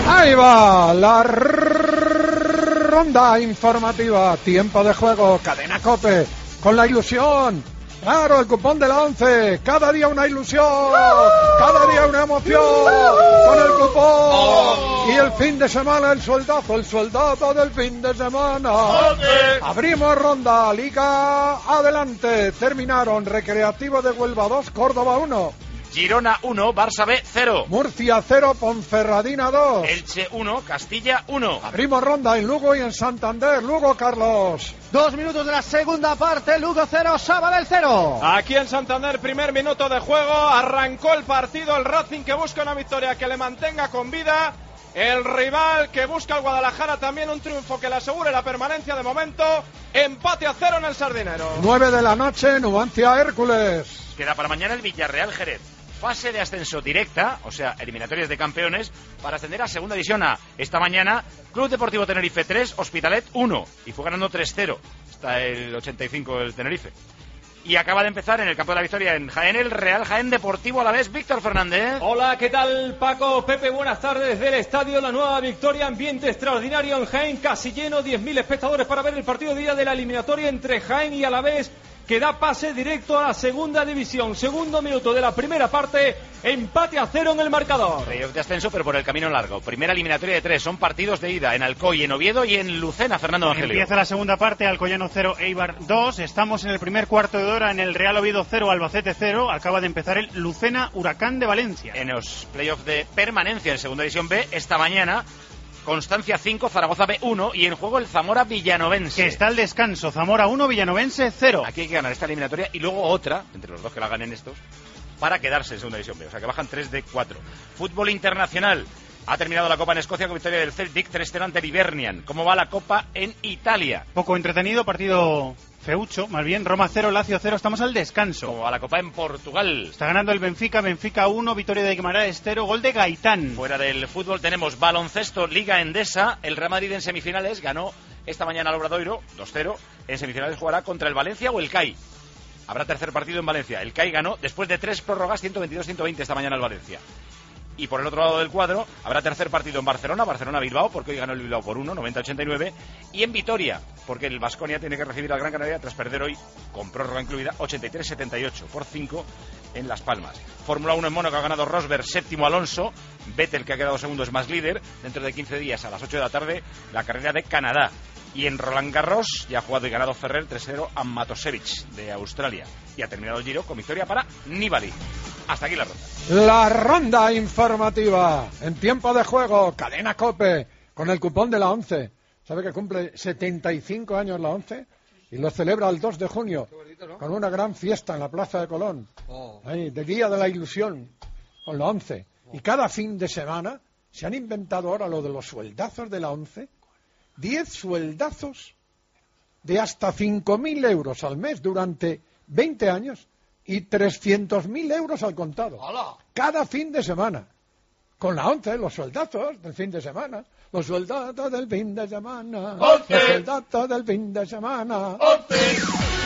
Ahí va la ronda informativa. Tiempo de juego. Cadena COPE. Con la ilusión. Claro, el cupón de la 11. Cada día una ilusión. Cada día una emoción. Con el cupón. Y el fin de semana el sueldazo del fin de semana. Abrimos ronda. Liga adelante. Terminaron Recreativo de Huelva 2, Córdoba 1. Girona 1, Barça B 0. Murcia 0, Ponferradina 2. Elche 1, Castilla 1. Abrimos ronda en Lugo y en Santander. Lugo, Carlos. 2 minutos de la segunda parte. Lugo 0, Sabadell 0. Aquí en Santander, primer minuto de juego. Arrancó el partido. El Racing que busca una victoria que le mantenga con vida. El rival que busca al Guadalajara también un triunfo que le asegure la permanencia de momento. Empate a 0 en el Sardinero. 9 de la noche, Numancia Hércules. Queda para mañana el Villarreal Jerez. Fase de ascenso directa, o sea, eliminatorias de campeones, para ascender a Segunda División A. Esta mañana, Club Deportivo Tenerife 3, Hospitalet 1. Y fue ganando 3-0. Está el 85 el Tenerife. Y acaba de empezar en el campo de la victoria en Jaén, el Real Jaén Deportivo Alavés. Víctor Fernández. Hola, ¿qué tal, Paco? Pepe, buenas tardes. Desde el estadio La Nueva Victoria, ambiente extraordinario en Jaén, casi lleno, 10.000 espectadores para ver el partido de día de la eliminatoria entre Jaén y Alavés, que da pase directo a la Segunda División. Segundo minuto de la primera parte, empate a 0 en el marcador. Playoff de ascenso, pero por el camino largo. Primera eliminatoria de 3, son partidos de ida en Alcoy, en Oviedo y en Lucena. Fernando Angelio. Empieza la segunda parte, Alcoyano 0, Eibar 2. Estamos en el primer cuarto de hora en el Real Oviedo 0, Albacete 0. Acaba de empezar el Lucena Huracán de Valencia. En los playoffs de permanencia en Segunda División B, esta mañana, Constancia 5, Zaragoza B 1 y en juego el Zamora Villanovense. Que está al descanso, Zamora 1, Villanovense 0. Aquí hay que ganar esta eliminatoria y luego otra, entre los dos que la ganen estos, para quedarse en Segunda División B. O sea que bajan 3 de 4. Fútbol internacional. Ha terminado la Copa en Escocia con victoria del Celtic 3-0 ante el Hibernian. ¿Cómo va la Copa en Italia? Poco entretenido, partido feucho, más bien. Roma 0, Lazio 0, estamos al descanso. ¿Cómo va la Copa en Portugal? Está ganando el Benfica 1, victoria de Guimarães 0, gol de Gaitán. Fuera del fútbol tenemos baloncesto, Liga Endesa. El Real Madrid en semifinales ganó esta mañana al Obradoiro 2-0. En semifinales jugará contra el Valencia o el CAI. Habrá tercer partido en Valencia. El CAI ganó después de 3 prórrogas 122-120 esta mañana al Valencia. Y por el otro lado del cuadro habrá tercer partido en Barcelona, Barcelona-Bilbao, porque hoy ganó el Bilbao por 1, 90-89, y en Vitoria, porque el Baskonia tiene que recibir al Gran Canaria tras perder hoy, con prórroga incluida, 83-78, por 5 en Las Palmas. Fórmula 1 en Mónaco ha ganado Rosberg, séptimo Alonso, Vettel, que ha quedado segundo, es más líder. Dentro de 15 días, a las 8 de la tarde, la carrera de Canadá. Y en Roland Garros ya ha jugado y ganado Ferrer 3-0 a Matosevic de Australia. Y ha terminado el Giro con victoria para Nibali. Hasta aquí la ronda. La ronda informativa. En tiempo de juego, Cadena COPE, con el cupón de la 11. ¿Sabe que cumple 75 años la 11? Y lo celebra el 2 de junio, bonito, ¿no? Con una gran fiesta en la Plaza de Colón. Ahí, de Día de la Ilusión, con la 11. Y cada fin de semana se han inventado ahora lo de los sueldazos de la 11. 10 sueldazos de hasta 5.000 euros al mes durante 20 años y 300.000 euros al contado. ¡Hola! Cada fin de semana. Con la 11, los sueldazos del fin de semana. Los sueldazos del fin de semana. ¡Once! Los sueldazos del fin de semana. ¡Once!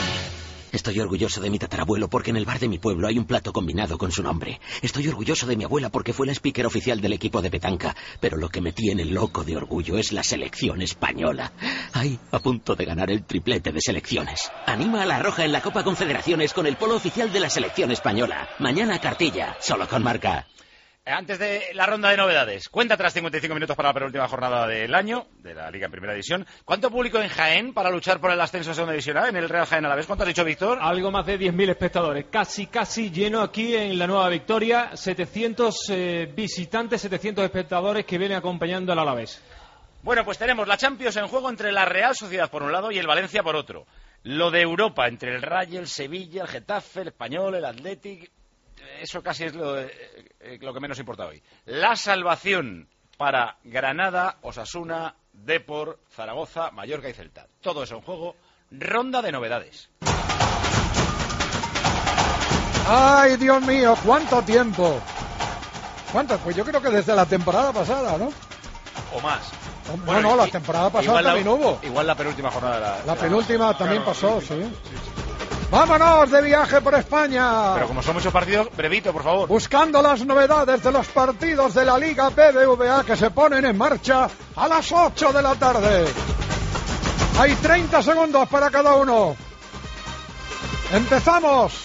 Estoy orgulloso de mi tatarabuelo porque en el bar de mi pueblo hay un plato combinado con su nombre. Estoy orgulloso de mi abuela porque fue la speaker oficial del equipo de petanca. Pero lo que me tiene loco de orgullo es la selección española. Ay, a punto de ganar el triplete de selecciones. Anima a la Roja en la Copa Confederaciones con el polo oficial de la selección española. Mañana Cartilla, solo con Marca. Antes de la ronda de novedades, cuenta tras 55 minutos para la penúltima jornada del año de la Liga en Primera División. ¿Cuánto público en Jaén para luchar por el ascenso a Segunda División A en el Real Jaén Alavés? ¿Cuánto has dicho, Víctor? Algo más de 10.000 espectadores, casi lleno aquí en la Nueva Victoria. 700 visitantes, 700 espectadores que vienen acompañando al Alavés. Bueno, pues tenemos la Champions en juego entre la Real Sociedad por un lado y el Valencia por otro. Lo de Europa entre el Rayo, el Sevilla, el Getafe, el Español, el Athletic. Eso casi es lo que menos importa hoy. La salvación para Granada, Osasuna, Depor, Zaragoza, Mallorca y Celta. Todo eso en juego. Ronda de novedades. ¡Ay, Dios mío! ¿Cuánto tiempo? ¿Cuánto? Pues yo creo que desde la temporada pasada, ¿no? O más. Bueno, no, la temporada pasada también hubo. Igual la penúltima jornada. La penúltima también pasó, sí. Vámonos de viaje por España. Pero como son muchos partidos, brevito, por favor. Buscando las novedades de los partidos de la Liga BBVA que se ponen en marcha a las 8 de la tarde. Hay 30 segundos para cada uno. Empezamos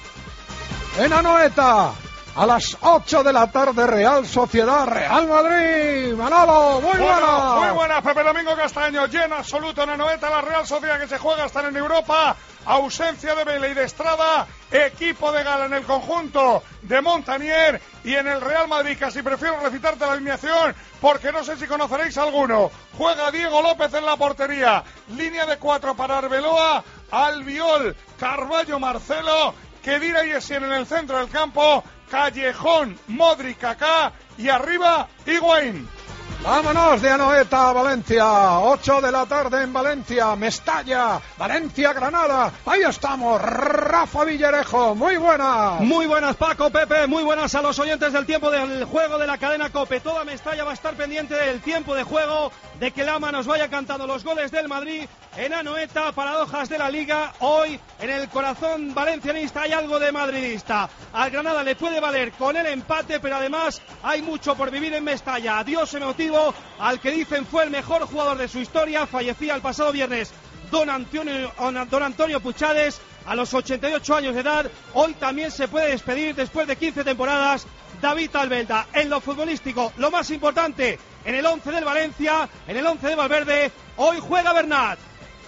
en Anoeta. A las 8 de la tarde, Real Sociedad, Real Madrid. Manolo, muy buena. Muy buena, Pepe Domingo Castaño. Lleno absoluto en Anoeta, la Real Sociedad que se juega, están en Europa. Ausencia de Vela y de Estrada. Equipo de gala en el conjunto de Montanier. Y en el Real Madrid, casi prefiero recitarte la alineación porque no sé si conoceréis alguno. Juega Diego López en la portería. Línea de 4 para Arbeloa, Albiol, Carballo, Marcelo, Khedira y Essien en el centro del campo. Callejón, Modric, Kaká y arriba Higuaín. Vámonos de Anoeta a Valencia, 8 de la tarde en Valencia, Mestalla, Valencia, Granada, ahí estamos, Rafa Villarejo, muy buenas. Muy buenas, Paco, Pepe, muy buenas a los oyentes del tiempo del juego de la cadena COPE. Toda Mestalla va a estar pendiente del tiempo de juego, de que Lama nos vaya cantando los goles del Madrid en Anoeta, paradojas de la Liga. Hoy en el corazón valencianista hay algo de madridista. Al Granada le puede valer con el empate, pero además hay mucho por vivir en Mestalla. Adiós emotivo al que dicen fue el mejor jugador de su historia. Fallecía el pasado viernes don Antonio Puchades a los 88 años de edad. Hoy también se puede despedir después de 15 temporadas David Albelda. En lo futbolístico, lo más importante, en el 11 del Valencia, en el 11 de Valverde, hoy juega Bernat.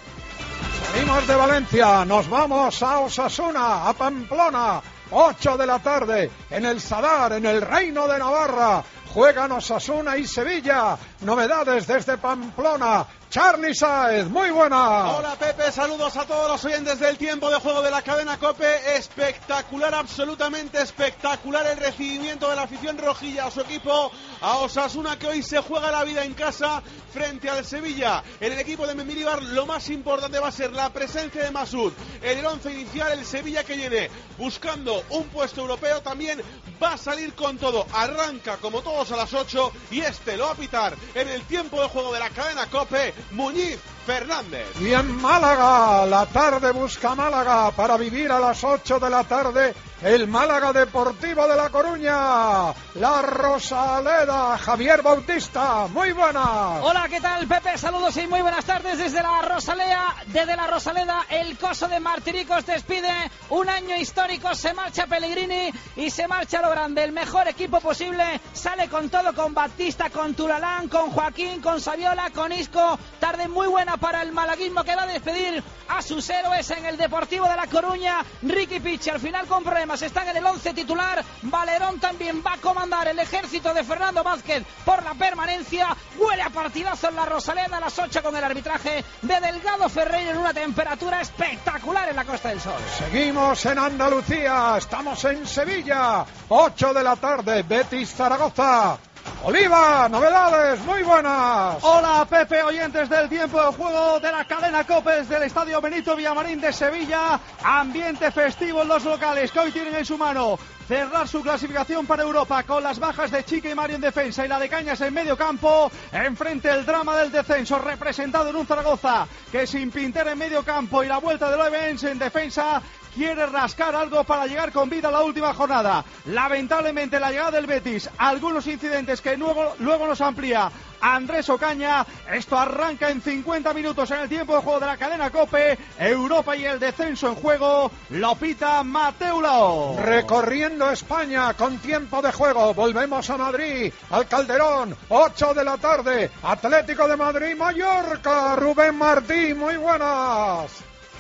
Salimos de Valencia, nos vamos a Osasuna, a Pamplona, 8 de la tarde, en el Sadar, en el Reino de Navarra. Juegan Osasuna y Sevilla. Novedades desde Pamplona. Charly Sáez, muy buena. Hola Pepe, saludos a todos los oyentes del tiempo de juego de la cadena COPE. Espectacular, absolutamente espectacular el recibimiento de la afición rojilla a su equipo, a Osasuna, que hoy se juega la vida en casa frente al Sevilla. En el equipo de Mendilibar lo más importante va a ser la presencia de Masud. En el once inicial, el Sevilla, que viene buscando un puesto europeo, también va a salir con todo. Arranca como todos a las 8 y lo va a pitar en el tiempo de juego de la cadena COPE Muñiz Fernández. Y en Málaga, la tarde busca Málaga para vivir a las 8 de la tarde el Málaga Deportivo de La Coruña. La Rosaleda, Javier Bautista, muy buenas. Hola, ¿qué tal, Pepe? Saludos y muy buenas tardes desde la Rosaleda. El Coso de Martiricos despide un año histórico. Se marcha Pellegrini y se marcha a lo grande. El mejor equipo posible sale con todo, con Batista, con Tulalán, con Joaquín, con Saviola, con Isco. Tarde muy buena para el malaguismo, que va a despedir a sus héroes en el Deportivo de La Coruña. Ricky Pichi al final con problemas, están en el 11 titular. Valerón también va a comandar el ejército de Fernando Vázquez por la permanencia. Huele a partidazo en la Rosaleda a las 8 con el arbitraje de Delgado Ferreiro en una temperatura espectacular en la Costa del Sol. Seguimos en Andalucía, estamos en Sevilla, 8 de la tarde, Betis Zaragoza. Oliva, novedades, muy buenas. Hola Pepe, oyentes del tiempo de juego de la cadena COPE desde el Estadio Benito Villamarín de Sevilla. Ambiente festivo en los locales que hoy tienen en su mano cerrar su clasificación para Europa con las bajas de Chica y Mario en defensa y la de Cañas en medio campo. Enfrente el drama del descenso representado en un Zaragoza que sin Pinter en medio campo y la vuelta de Loevens en defensa quiere rascar algo para llegar con vida a la última jornada. Lamentablemente la llegada del Betis, algunos incidentes que luego nos amplía Andrés Ocaña. Esto arranca en 50 minutos en el tiempo de juego de la cadena COPE. Europa y el descenso en juego. Lo pita Mateu Laoz. Recorriendo España con tiempo de juego. Volvemos a Madrid, al Calderón, 8 de la tarde. Atlético de Madrid, Mallorca. Rubén Martí, muy buenas.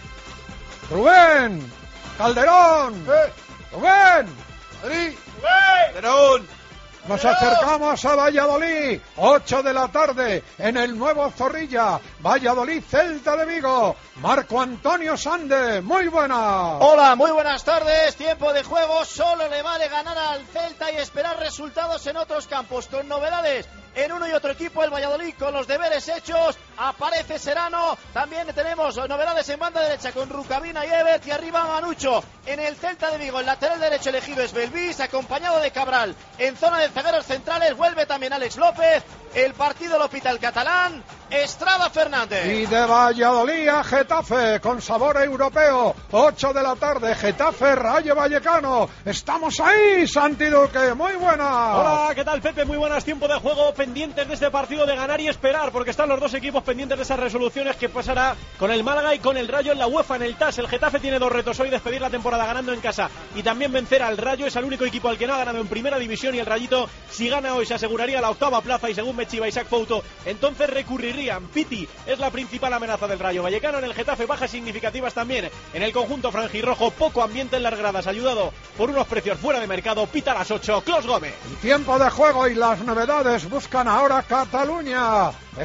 Rubén. Calderón. Rubén. Madrid. Calderón. Nos acercamos a Valladolid, 8 de la tarde, en el nuevo Zorrilla, Valladolid, Celta de Vigo, Marco Antonio Sande, muy buenas. Hola, muy buenas tardes, tiempo de juego, solo le vale ganar al Celta y esperar resultados en otros campos, con novedades en uno y otro equipo. El Valladolid con los deberes hechos, aparece Serrano, también tenemos novedades en banda derecha con Rucabina y Ebert, y arriba Manucho. En el Celta de Vigo, el lateral derecho elegido es Belvis, acompañado de Cabral. En zona de zagueros centrales vuelve también Alex López. El partido lo pita el catalán. Estrada Fernández. Y de Valladolid a Getafe, con sabor europeo, 8 de la tarde, Getafe, Rayo Vallecano. Estamos ahí, Santi Duque, muy buenas. Hola, ¿qué tal, Pepe? Muy buenas, tiempo de juego, pendientes de este partido de ganar y esperar, porque están los dos equipos pendientes de esas resoluciones que pasará con el Málaga y con el Rayo en la UEFA, en el TAS. El Getafe tiene dos retos hoy: despedir la temporada ganando en casa y también vencer al Rayo. Es el único equipo al que no ha ganado en primera división, y el Rayito, si gana hoy, se aseguraría la octava plaza, y según me chiva Isaac Fouto, entonces recurrirían. Piti es la principal amenaza del Rayo Vallecano. En el Getafe, bajas significativas también en el conjunto franjirrojo, poco ambiente en las gradas, ayudado por unos precios fuera de mercado. Pita a las 8, Clos Gómez. El tiempo de juego y las novedades buscan ahora Cataluña.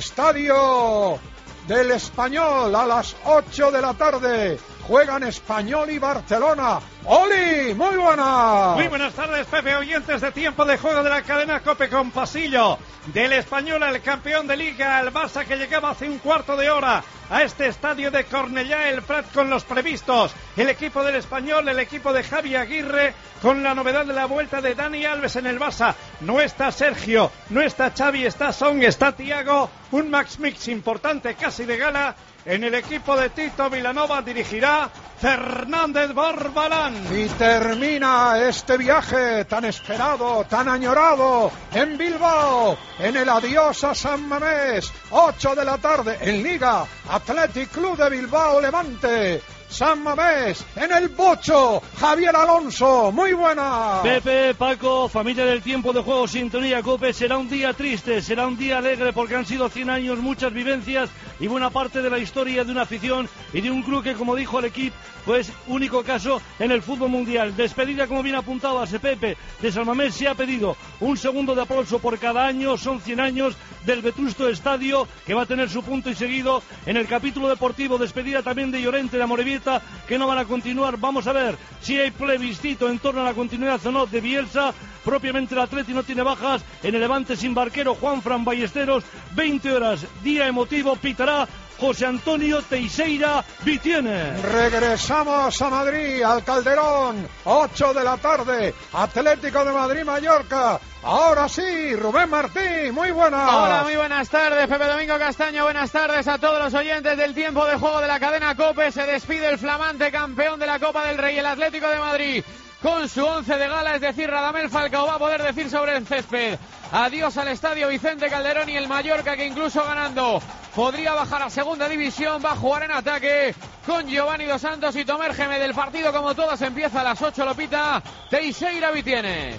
Estadio del Español a las 8 de la tarde. Juegan Español y Barcelona. ¡Oli! ¡Muy buenas! Muy buenas tardes, Pepe, oyentes de tiempo de juego de la cadena COPE, con pasillo del Español, el campeón de Liga, el Barça, que llegaba hace un cuarto de hora a este estadio de Cornellá el Prat con los previstos. El equipo del Español, el equipo de Javi Aguirre, con la novedad de la vuelta de Dani Alves en el Barça. No está Sergio, no está Xavi, está Son, está Thiago. Un Max Mix importante, casi de gala. En el equipo de Tito Vilanova dirigirá Fernández Barbalán. Y termina este viaje tan esperado, tan añorado, en Bilbao, en el adiós a San Mamés. 8 de la tarde en Liga, Athletic Club de Bilbao, Levante. San Mamés, en el Bocho, Javier Alonso, muy buena. Pepe, Paco, familia del tiempo de juego, sintonía COPE. Será un día triste, será un día alegre, porque han sido 100 años, muchas vivencias y buena parte de la historia de una afición y de un club que, como dijo el equipo, pues único caso en el fútbol mundial. Despedida, como bien apuntaba ese Pepe, de San Mamés. Se ha pedido un segundo de aplauso por cada año. Son 100 años del vetusto estadio, que va a tener su punto y seguido en el capítulo deportivo. Despedida también de Llorente, de Amorebieta, que no van a continuar. Vamos a ver si hay plebiscito en torno a la continuidad o no de Bielsa. Propiamente el Atleti no tiene bajas. En el Levante, sin Barquero, Juanfran Ballesteros. 20 horas, día emotivo, pitará José Antonio Teixeira Vitiene. Regresamos a Madrid, al Calderón, 8 de la tarde, Atlético de Madrid-Mallorca. Ahora sí, Rubén Martín, muy buenas. Hola, muy buenas tardes, Pepe Domingo Castaño, buenas tardes a todos los oyentes del tiempo de juego de la cadena COPE. Se despide el flamante campeón de la Copa del Rey, el Atlético de Madrid, con su 11 de gala, es decir, Radamel Falcao va a poder decir sobre el césped adiós al estadio Vicente Calderón, y el Mallorca, que incluso ganando podría bajar a segunda división, va a jugar en ataque con Giovanni Dos Santos y Tomer Geme. Del partido, como todas, empieza a las 8, Lopita Teixeira Vitiene.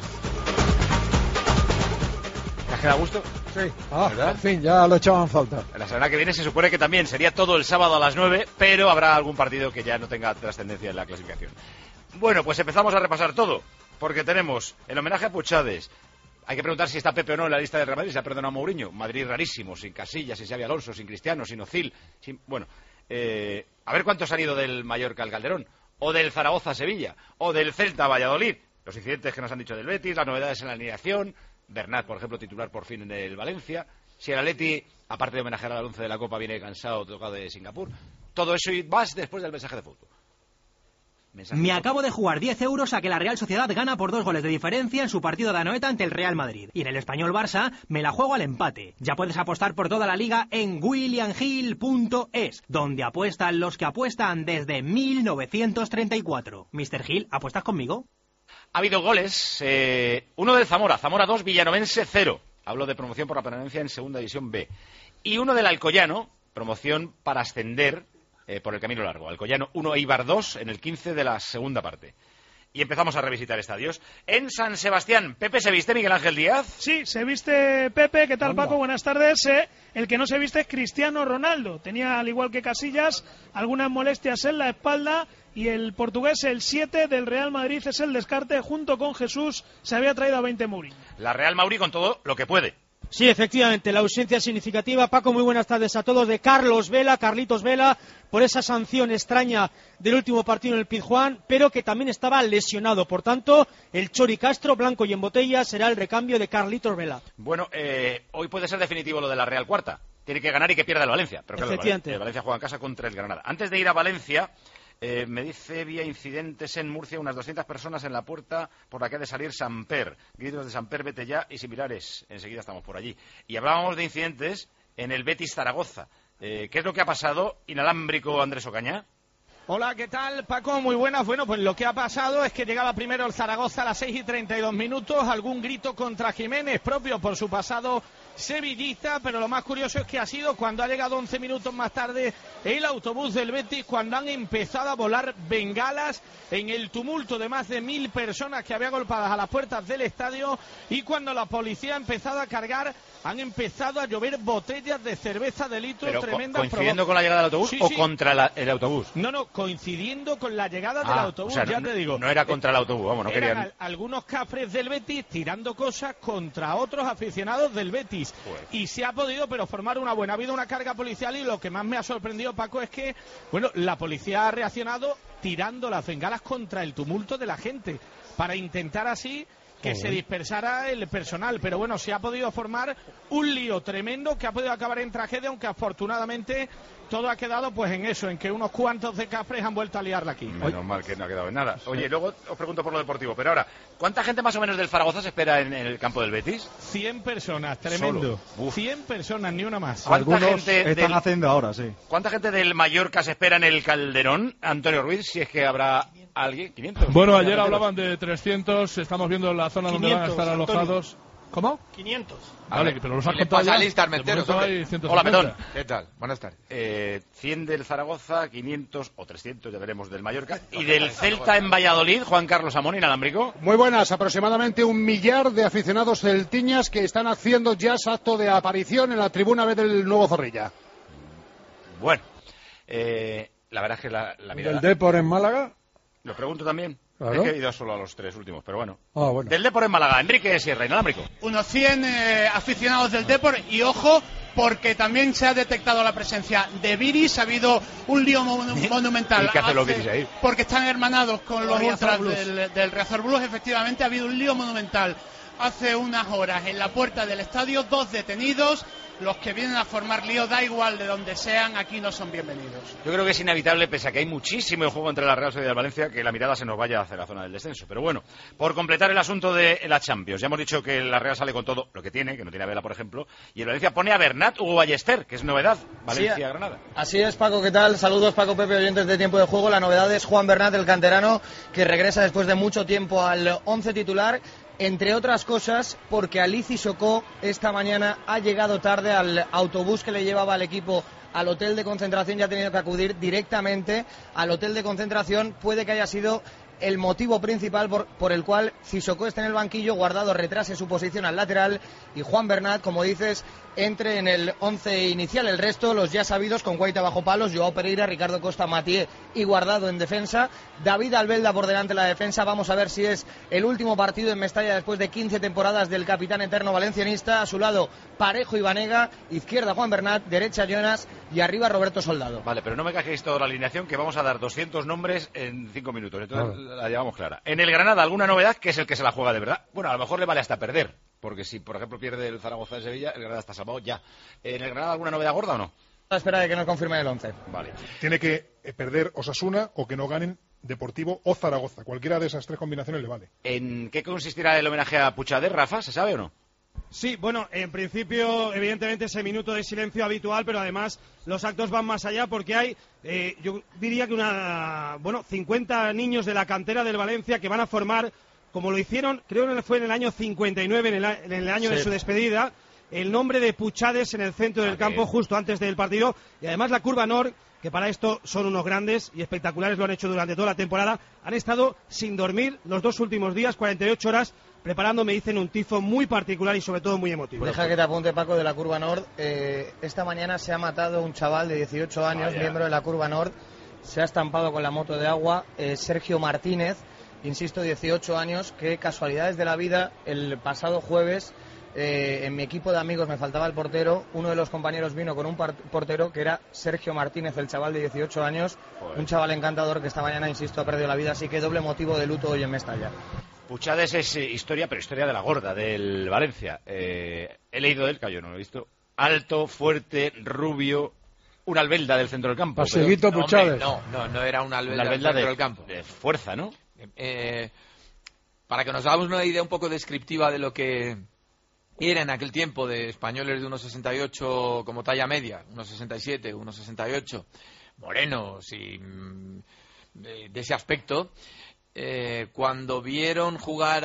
¿Te has quedado a gusto? Sí, en fin, ya lo echaban falta. La semana que viene se supone que también sería todo el sábado a las 9, pero habrá algún partido que ya no tenga trascendencia en la clasificación. Bueno, pues empezamos a repasar todo, porque tenemos el homenaje a Puchades. Hay que preguntar si está Pepe o no en la lista de Real Madrid. Se ha perdonado a Mourinho. Madrid rarísimo, sin Casillas, sin Xabi Alonso, sin Cristiano, sin Ozil. Bueno, a ver cuántos han ido del Mallorca al Calderón, o del Zaragoza a Sevilla, o del Celta a Valladolid. Los incidentes que nos han dicho del Betis, las novedades en la alineación. Bernat, por ejemplo, titular por fin en el Valencia. Si el Atleti, aparte de homenajear al 11 de la Copa, viene cansado, tocado de Singapur. Todo eso y más después del mensaje de fútbol. Me acabo de jugar 10 euros a que la Real Sociedad gana por 2 goles de diferencia en su partido de Anoeta ante el Real Madrid. Y en el Español Barça me la juego al empate. Ya puedes apostar por toda la liga en williamhill.es, donde apuestan los que apuestan desde 1934. Mr. Hill, ¿apuestas conmigo? Ha habido goles, uno del Zamora 2, Villanovense 0. Hablo de promoción por la permanencia en Segunda División B. Y uno del Alcoyano, promoción para ascender por el camino largo. Alcoyano 1, Eibar 2 en el 15 de la segunda parte. Y empezamos a revisitar estadios. En San Sebastián, Pepe, ¿se viste Miguel Ángel Díaz? Sí, se viste Pepe. ¿Qué tal, Paco? Buenas tardes. El que no se viste es Cristiano Ronaldo. Tenía, al igual que Casillas, algunas molestias en la espalda. Y el portugués, el 7 del Real Madrid, es el descarte. Junto con Jesús, se había traído a 20 Mourinho. La Real Madrid con todo lo que puede. Sí, efectivamente, la ausencia significativa, Paco, muy buenas tardes a todos, de Carlitos Vela, por esa sanción extraña del último partido en el Pizjuán, pero que también estaba lesionado. Por tanto, el Chori Castro, blanco y en botella, será el recambio de Carlitos Vela. Bueno, hoy puede ser definitivo lo de la Real Cuarta. Tiene que ganar y que pierda el Valencia. Pero claro, el Valencia juega en casa contra el Granada. Antes de ir a Valencia, me dice vía incidentes en Murcia, unas 200 personas en la puerta por la que ha de salir Samper. Gritos de Samper, vete ya, y similares. Enseguida estamos por allí. Y hablábamos de incidentes en el Betis Zaragoza. ¿Qué es lo que ha pasado, inalámbrico Andrés Ocaña? Hola, ¿qué tal, Paco? Muy buenas. Bueno, pues lo que ha pasado es que llegaba primero el Zaragoza a las 6:32, algún grito contra Jiménez, propio por su pasado sevillista, pero lo más curioso es que ha sido cuando ha llegado 11 minutos más tarde el autobús del Betis, cuando han empezado a volar bengalas en el tumulto de más de 1000 personas que había agolpadas a las puertas del estadio, y cuando la policía ha empezado a cargar, han empezado a llover botellas de cerveza de litro. Pero tremendas. ¿coincidiendo con la llegada del autobús o contra el autobús? No, coincidiendo con la llegada del autobús, o sea, ya te digo. No era contra el autobús, vamos, no querían. Algunos cafres del Betis tirando cosas contra otros aficionados del Betis. Y se ha podido, pero formar una buena. Ha habido una carga policial, y lo que más me ha sorprendido, Paco, es que, bueno, la policía ha reaccionado tirando las bengalas contra el tumulto de la gente, para intentar así que se dispersara el personal, pero bueno, se ha podido formar un lío tremendo que ha podido acabar en tragedia, aunque afortunadamente todo ha quedado pues en eso, en que unos cuantos de cafres han vuelto a liarla aquí. Menos mal que no ha quedado en nada. Oye, luego os pregunto por lo deportivo, pero ahora, ¿cuánta gente más o menos del Zaragoza se espera en el campo del Betis? 100 personas, tremendo. 100 personas, ni una más. ¿Cuánta gente están haciendo ahora, sí? ¿Cuánta gente del Mallorca se espera en el Calderón, Antonio Ruiz, si es que habrá alguien? 500. Bueno, ayer hablaban de 300, estamos viendo la zona 500, donde van a estar alojados. Antonio. ¿Cómo? 500. Vale, pero los has contado ya. Hola, Petón. ¿Qué tal? Buenas tardes. 100 del Zaragoza, 500 o 300, ya veremos, del Mallorca. ¿Y del Celta en Valladolid, Juan Carlos Amón, inalámbrico? Muy buenas, aproximadamente 1 millar de aficionados celtiñas que están haciendo ya acto de aparición en la tribuna B del Nuevo Zorrilla. Bueno, la verdad es que la mirada... ¿Del Depor en Málaga? Lo pregunto también. Claro. Es que he ido solo a los 3 últimos, pero bueno. Bueno. Del Depor en Málaga, Enrique Sierra, inalámbrico. Unos 100 aficionados del Depor, y ojo, porque también se ha detectado la presencia de viris, ha habido un lío monumental. ¿Qué hace los viris ahí? Porque están hermanados con los ultras Blues. del Riazor Blues. Efectivamente, ha habido un lío monumental hace unas horas en la puerta del estadio, 2 detenidos. Los que vienen a formar lío, da igual de donde sean, aquí no son bienvenidos. Yo creo que es inevitable, pese a que hay muchísimo en juego entre la Real Sociedad y el Valencia, que la mirada se nos vaya hacia la zona del descenso. Pero bueno, por completar el asunto de la Champions, ya hemos dicho que la Real sale con todo lo que tiene, que no tiene a Vela, por ejemplo, y el Valencia pone a Bernat, Hugo Ballester, que es novedad, Valencia-Granada. Así es, Paco, ¿qué tal? Saludos, Paco, Pepe, oyentes de Tiempo de Juego. La novedad es Juan Bernat, el canterano, que regresa después de mucho tiempo al 11 titular. Entre otras cosas, porque Ali Cissokho esta mañana ha llegado tarde al autobús que le llevaba al equipo al hotel de concentración y ha tenido que acudir directamente al hotel de concentración. Puede que haya sido el motivo principal por el cual Cissokho está en el banquillo, Guardado retrase su posición al lateral y Juan Bernat, como dices, entre en el 11 inicial. El resto, los ya sabidos, con Guaita bajo palos, Joao Pereira, Ricardo Costa, Mathieu y Guardado en defensa. David Albelda por delante de la defensa. Vamos a ver si es el último partido en Mestalla después de 15 temporadas del capitán eterno valencianista. A su lado, Parejo y Banega, izquierda Juan Bernat, derecha Jonas y arriba Roberto Soldado. Vale, pero no me cajéis toda la alineación, que vamos a dar 200 nombres en 5 minutos. Entonces la llevamos clara. En el Granada, ¿alguna novedad? Que es el que se la juega de verdad. Bueno, a lo mejor le vale hasta perder, porque si, por ejemplo, pierde el Zaragoza de Sevilla, el Granada está salvado ya. ¿En el Granada alguna novedad gorda o no? A la espera de que nos confirmen el 11. Vale. Tiene que perder Osasuna o que no ganen Deportivo o Zaragoza. Cualquiera de esas 3 combinaciones le vale. ¿En qué consistirá el homenaje a Puigdemont, Rafa? ¿Se sabe o no? Sí, bueno, en principio, evidentemente, ese minuto de silencio habitual, pero además los actos van más allá porque hay, yo diría que 50 niños de la cantera del Valencia que van a formar, como lo hicieron, creo que fue en el año 59, en el año de su despedida, el nombre de Puigdemont en el centro del campo justo antes del partido, y además la curva Nord, que para esto son unos grandes y espectaculares, lo han hecho durante toda la temporada, han estado sin dormir los 2 últimos días, 48 horas, preparando, me dicen, un tifo muy particular y sobre todo muy emotivo. Deja que te apunte, Paco, de la Curva Nord. Esta mañana se ha matado un chaval de 18 años, miembro de la Curva Nord. Se ha estampado con la moto de agua. Sergio Martínez, insisto, 18 años, que casualidades de la vida, el pasado jueves, en mi equipo de amigos me faltaba el portero. Uno de los compañeros vino con un portero que era Sergio Martínez, el chaval de 18 años. Un chaval encantador que esta mañana, insisto, ha perdido la vida. Así que doble motivo de luto hoy en Mestalla. Puigdemont es historia, pero historia de la gorda, del Valencia. He leído de él, que yo no lo he visto. Alto, fuerte, rubio, un Albelda del centro del campo. Paseguito Puigdemont. No era un Albelda del centro del campo. De fuerza, ¿no? Para que nos hagamos una idea un poco descriptiva de lo que era en aquel tiempo de españoles de 1,68 como talla media, 1,67, 1,68, morenos y de ese aspecto, cuando vieron jugar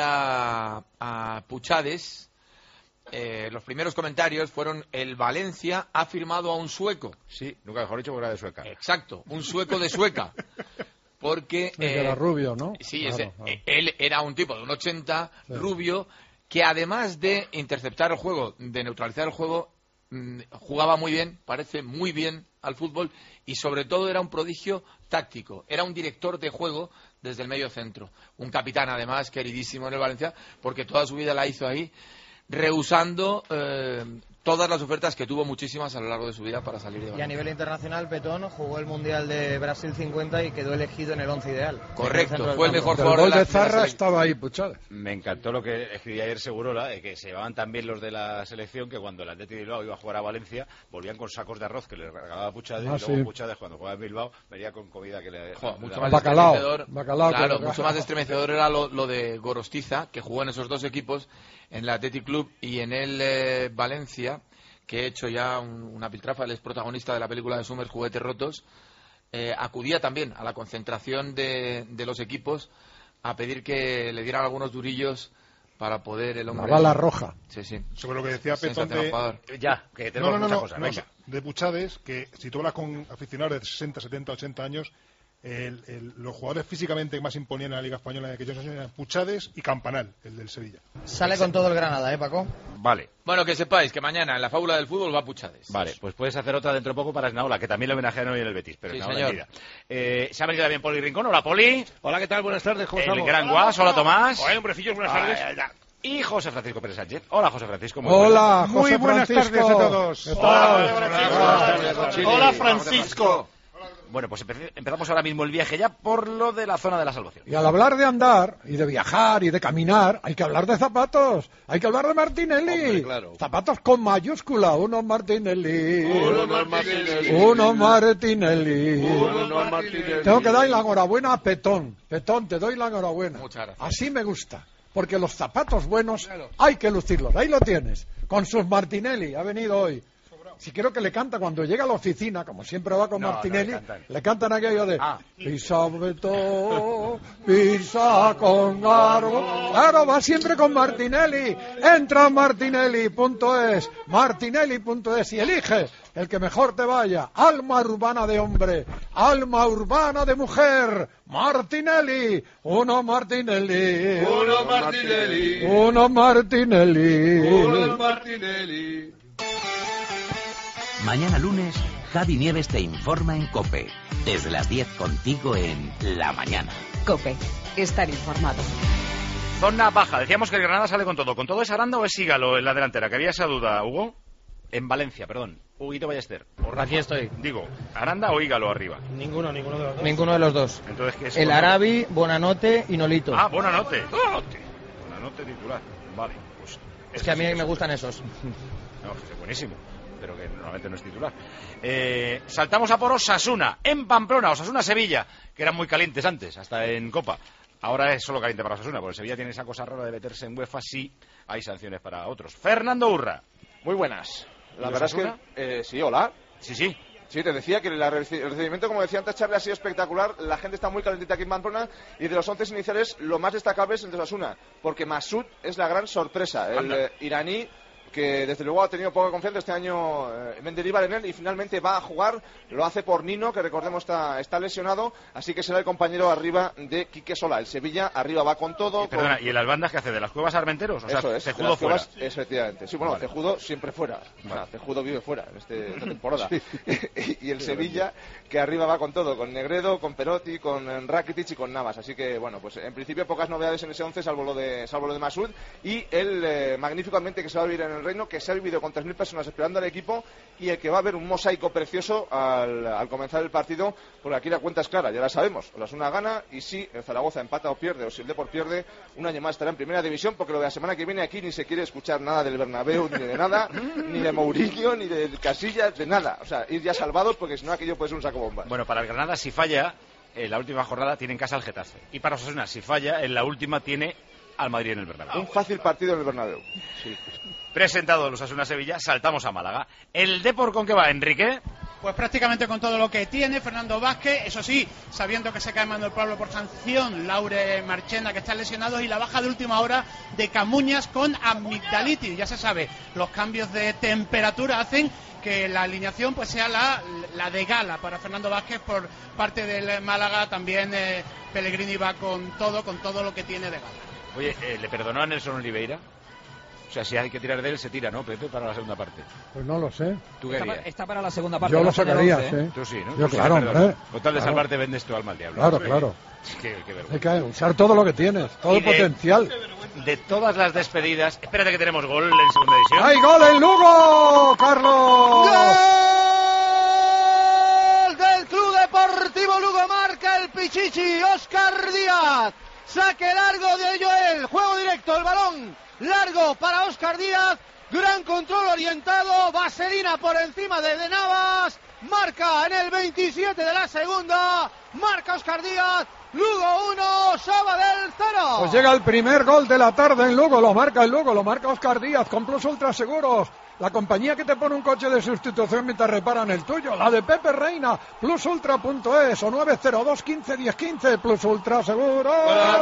a Puchades, los primeros comentarios fueron: el Valencia ha firmado a un sueco. Sí, nunca mejor dicho, porque era de Sueca. Exacto, un sueco de Sueca. Porque era rubio, ¿no? Sí, claro. Él era un tipo de 1,80, sí, rubio, que además de interceptar el juego, de neutralizar el juego, jugaba muy bien, parece muy bien al fútbol, y sobre todo era un prodigio táctico. Era un director de juego desde el medio centro. Un capitán, además, queridísimo en el Valencia, porque toda su vida la hizo ahí, rehusando todas las ofertas, que tuvo muchísimas a lo largo de su vida, para salir de Valencia. Y a nivel internacional, Petón jugó el Mundial de Brasil 50 y quedó elegido en el 11 ideal. Correcto, fue el mejor jugador de la de Zarra estaba ahí, Puchades. Me encantó lo que escribía ayer Segurola, de que se llevaban tan bien los de la selección que cuando el Athletic de Bilbao iba a jugar a Valencia, volvían con sacos de arroz que le regalaba Puchades, y luego sí. Puchades, cuando jugaba en Bilbao, venía con comida que le... mucho más bacalao, claro, mucho más estremecedor era lo de Gorostiza, que jugó en esos dos equipos, en el Athletic Club y en el Valencia, que he hecho ya una piltrafa. Él es protagonista de la película de Summers, Juguetes Rotos. Acudía también a la concentración de los equipos a pedir que le dieran algunos durillos para poder el hombre... La bala roja. Sí, sí. Sobre lo que decía Petón que tenemos muchas cosas. Venga. De Puchades, que si tú hablas con aficionados de 60, 70, 80 años, los jugadores físicamente que más imponían en la Liga Española en aquellos años eran Puchades y Campanal, el del Sevilla. Sale con todo el Granada, Paco. Vale. Bueno, que sepáis que mañana en la fábula del fútbol va Puchades. Vale, pues puedes hacer otra dentro de poco para Esnaola, que también le homenajean hoy en el Betis, pero sí, Esnaola señor. Mentira. Se ha venido también Poli Rincón. Hola, Poli. Hola, ¿qué tal? Buenas tardes, ¿cómo estamos? El gran Guas. Hola, Tomás. Hola, hombrecillos, buenas tardes. Y José Francisco Pérez Sánchez. Hola, José Francisco. Hola, José muy buenas Francisco. tardes a todos. ¿Qué tal? Hola, Francisco. Bueno, pues empezamos ahora mismo el viaje ya por lo de la zona de la salvación. Y al hablar de andar, y de viajar, y de caminar, hay que hablar de zapatos. Hay que hablar de Martinelli. Hombre, claro. Zapatos con mayúscula. Uno Martinelli. Tengo que dar la enhorabuena a Petón. Petón, te doy la enhorabuena. Muchas gracias. Así me gusta. Porque los zapatos buenos hay que lucirlos. Ahí lo tienes. Con sus Martinelli. Ha venido hoy. Si quiero que le canta cuando llega a la oficina, como siempre va con Martinelli, le cantan aquello de pisa Beto, pisa con garbo. Claro, va siempre con Martinelli. Entra a martinelli.es, martinelli.es y elige el que mejor te vaya. Alma urbana de hombre, alma urbana de mujer. Martinelli, uno Martinelli, Uno Martinelli, uno Martinelli, uno Martinelli. Mañana lunes, Javi Nieves te informa en COPE. Desde las 10 contigo en La Mañana. COPE. Estar informado. Zona baja. Decíamos que el Granada sale con todo. ¿Con todo es Aranda o es Sígalo en la delantera? Que había esa duda, Hugo. En Valencia, perdón. Huguito Ballester. Aquí estoy. Digo, ¿Aranda o Ígalo arriba? Ninguno de los dos. Ninguno de los dos. Entonces, ¿qué es? El Arabi, Bonanote y Nolito. Ah, Bonanote. Bonanote titular. Vale. Pues es que a mí me gustan esos. No, es buenísimo, pero que normalmente no es titular. Saltamos a por Osasuna, en Pamplona, Osasuna-Sevilla, que eran muy calientes antes, hasta en Copa. Ahora es solo caliente para Osasuna, porque Sevilla tiene esa cosa rara de meterse en UEFA si hay sanciones para otros. Fernando Urra. Muy buenas. La verdad es que... sí, hola. Sí. Sí, te decía que el recibimiento, como decía antes Charlie, ha sido espectacular. La gente está muy calentita aquí en Pamplona. Y de los 11 iniciales, lo más destacable es el de Osasuna, porque Masud es la gran sorpresa. El iraní, que desde luego ha tenido poca confianza este año Mendilibar en él, y finalmente va a jugar. Lo hace por Nino, que recordemos está lesionado, así que será el compañero arriba de Quique Solá. El Sevilla arriba va con todo. Perdona, ¿y el Albandas qué hace? ¿De las Cuevas Armenteros? O sea, eso es, Cejudo fuera. Efectivamente. Sí, bueno, vale. Cejudo siempre fuera. Vale. O sea, Cejudo vive fuera en esta temporada. Sí. Y el Sevilla, que arriba va con todo, con Negredo, con Perotti, con Rakitic y con Navas. Así que, bueno, pues en principio pocas novedades en ese 11, salvo lo de Masud. Y el magnífico ambiente que se va a vivir en el Reino, que se ha vivido con 3.000 personas esperando al equipo, y el que va a haber un mosaico precioso al comenzar el partido, porque aquí la cuenta es clara, ya la sabemos. Osasuna gana, y si el Zaragoza empata o pierde, o si el Depor pierde, un año más estará en primera división, porque lo de la semana que viene aquí ni se quiere escuchar nada del Bernabéu, ni de nada, ni de Mourinho, ni de Casillas, de nada. O sea, ir ya salvados, porque si no aquello puede ser un saco bombas. Bueno, para el Granada, si falla, en la última jornada tiene en casa el Getafe. Y para Osasuna, si falla, en la última tiene al Madrid en el Bernabéu. Un fácil partido en el Bernabéu. Sí. Presentado los Osasuna Sevilla, saltamos a Málaga. ¿El Depor con qué va, Enrique? Pues prácticamente con todo lo que tiene Fernando Vázquez, eso sí, sabiendo que se cae Manuel Pablo por sanción, Laure Marchena que está lesionado y la baja de última hora de Camuñas con amigdalitis. Ya se sabe, los cambios de temperatura hacen que la alineación pues sea la de gala para Fernando Vázquez por parte del Málaga. También Pellegrini va con todo lo que tiene de gala. Oye, ¿le perdonó a Nelson Oliveira? O sea, si hay que tirar de él, se tira, ¿no, Pepe, para la segunda parte? Pues no lo sé. ¿Tú qué harías? Está para la segunda parte. Yo lo sacaría, sí. Tú sí, ¿no? Yo, claro, hombre. Con tal de Claro. salvarte, vendes tu alma al diablo. Claro, claro. Qué vergüenza. Hay que usar todo lo que tienes, todo el potencial. De todas las despedidas... Espérate que tenemos gol en segunda división. ¡Hay gol en Lugo, Carlos! ¡Gol del Club Deportivo Lugo! Marca el Pichichi, Óscar Díaz. Saque largo de Joel, juego directo, el balón largo para Óscar Díaz. Gran control orientado, vaselina por encima de Navas. Marca en el 27 de la segunda. Marca Óscar Díaz. Lugo 1, Sabadell 0. Pues llega el primer gol de la tarde en Lugo, lo marca el Lugo, lo marca Óscar Díaz con Plus Ultra Seguros. La compañía que te pone un coche de sustitución mientras reparan el tuyo, la de Pepe Reina, plusultra.es o 902 15 10 15, Plus Ultra Seguros.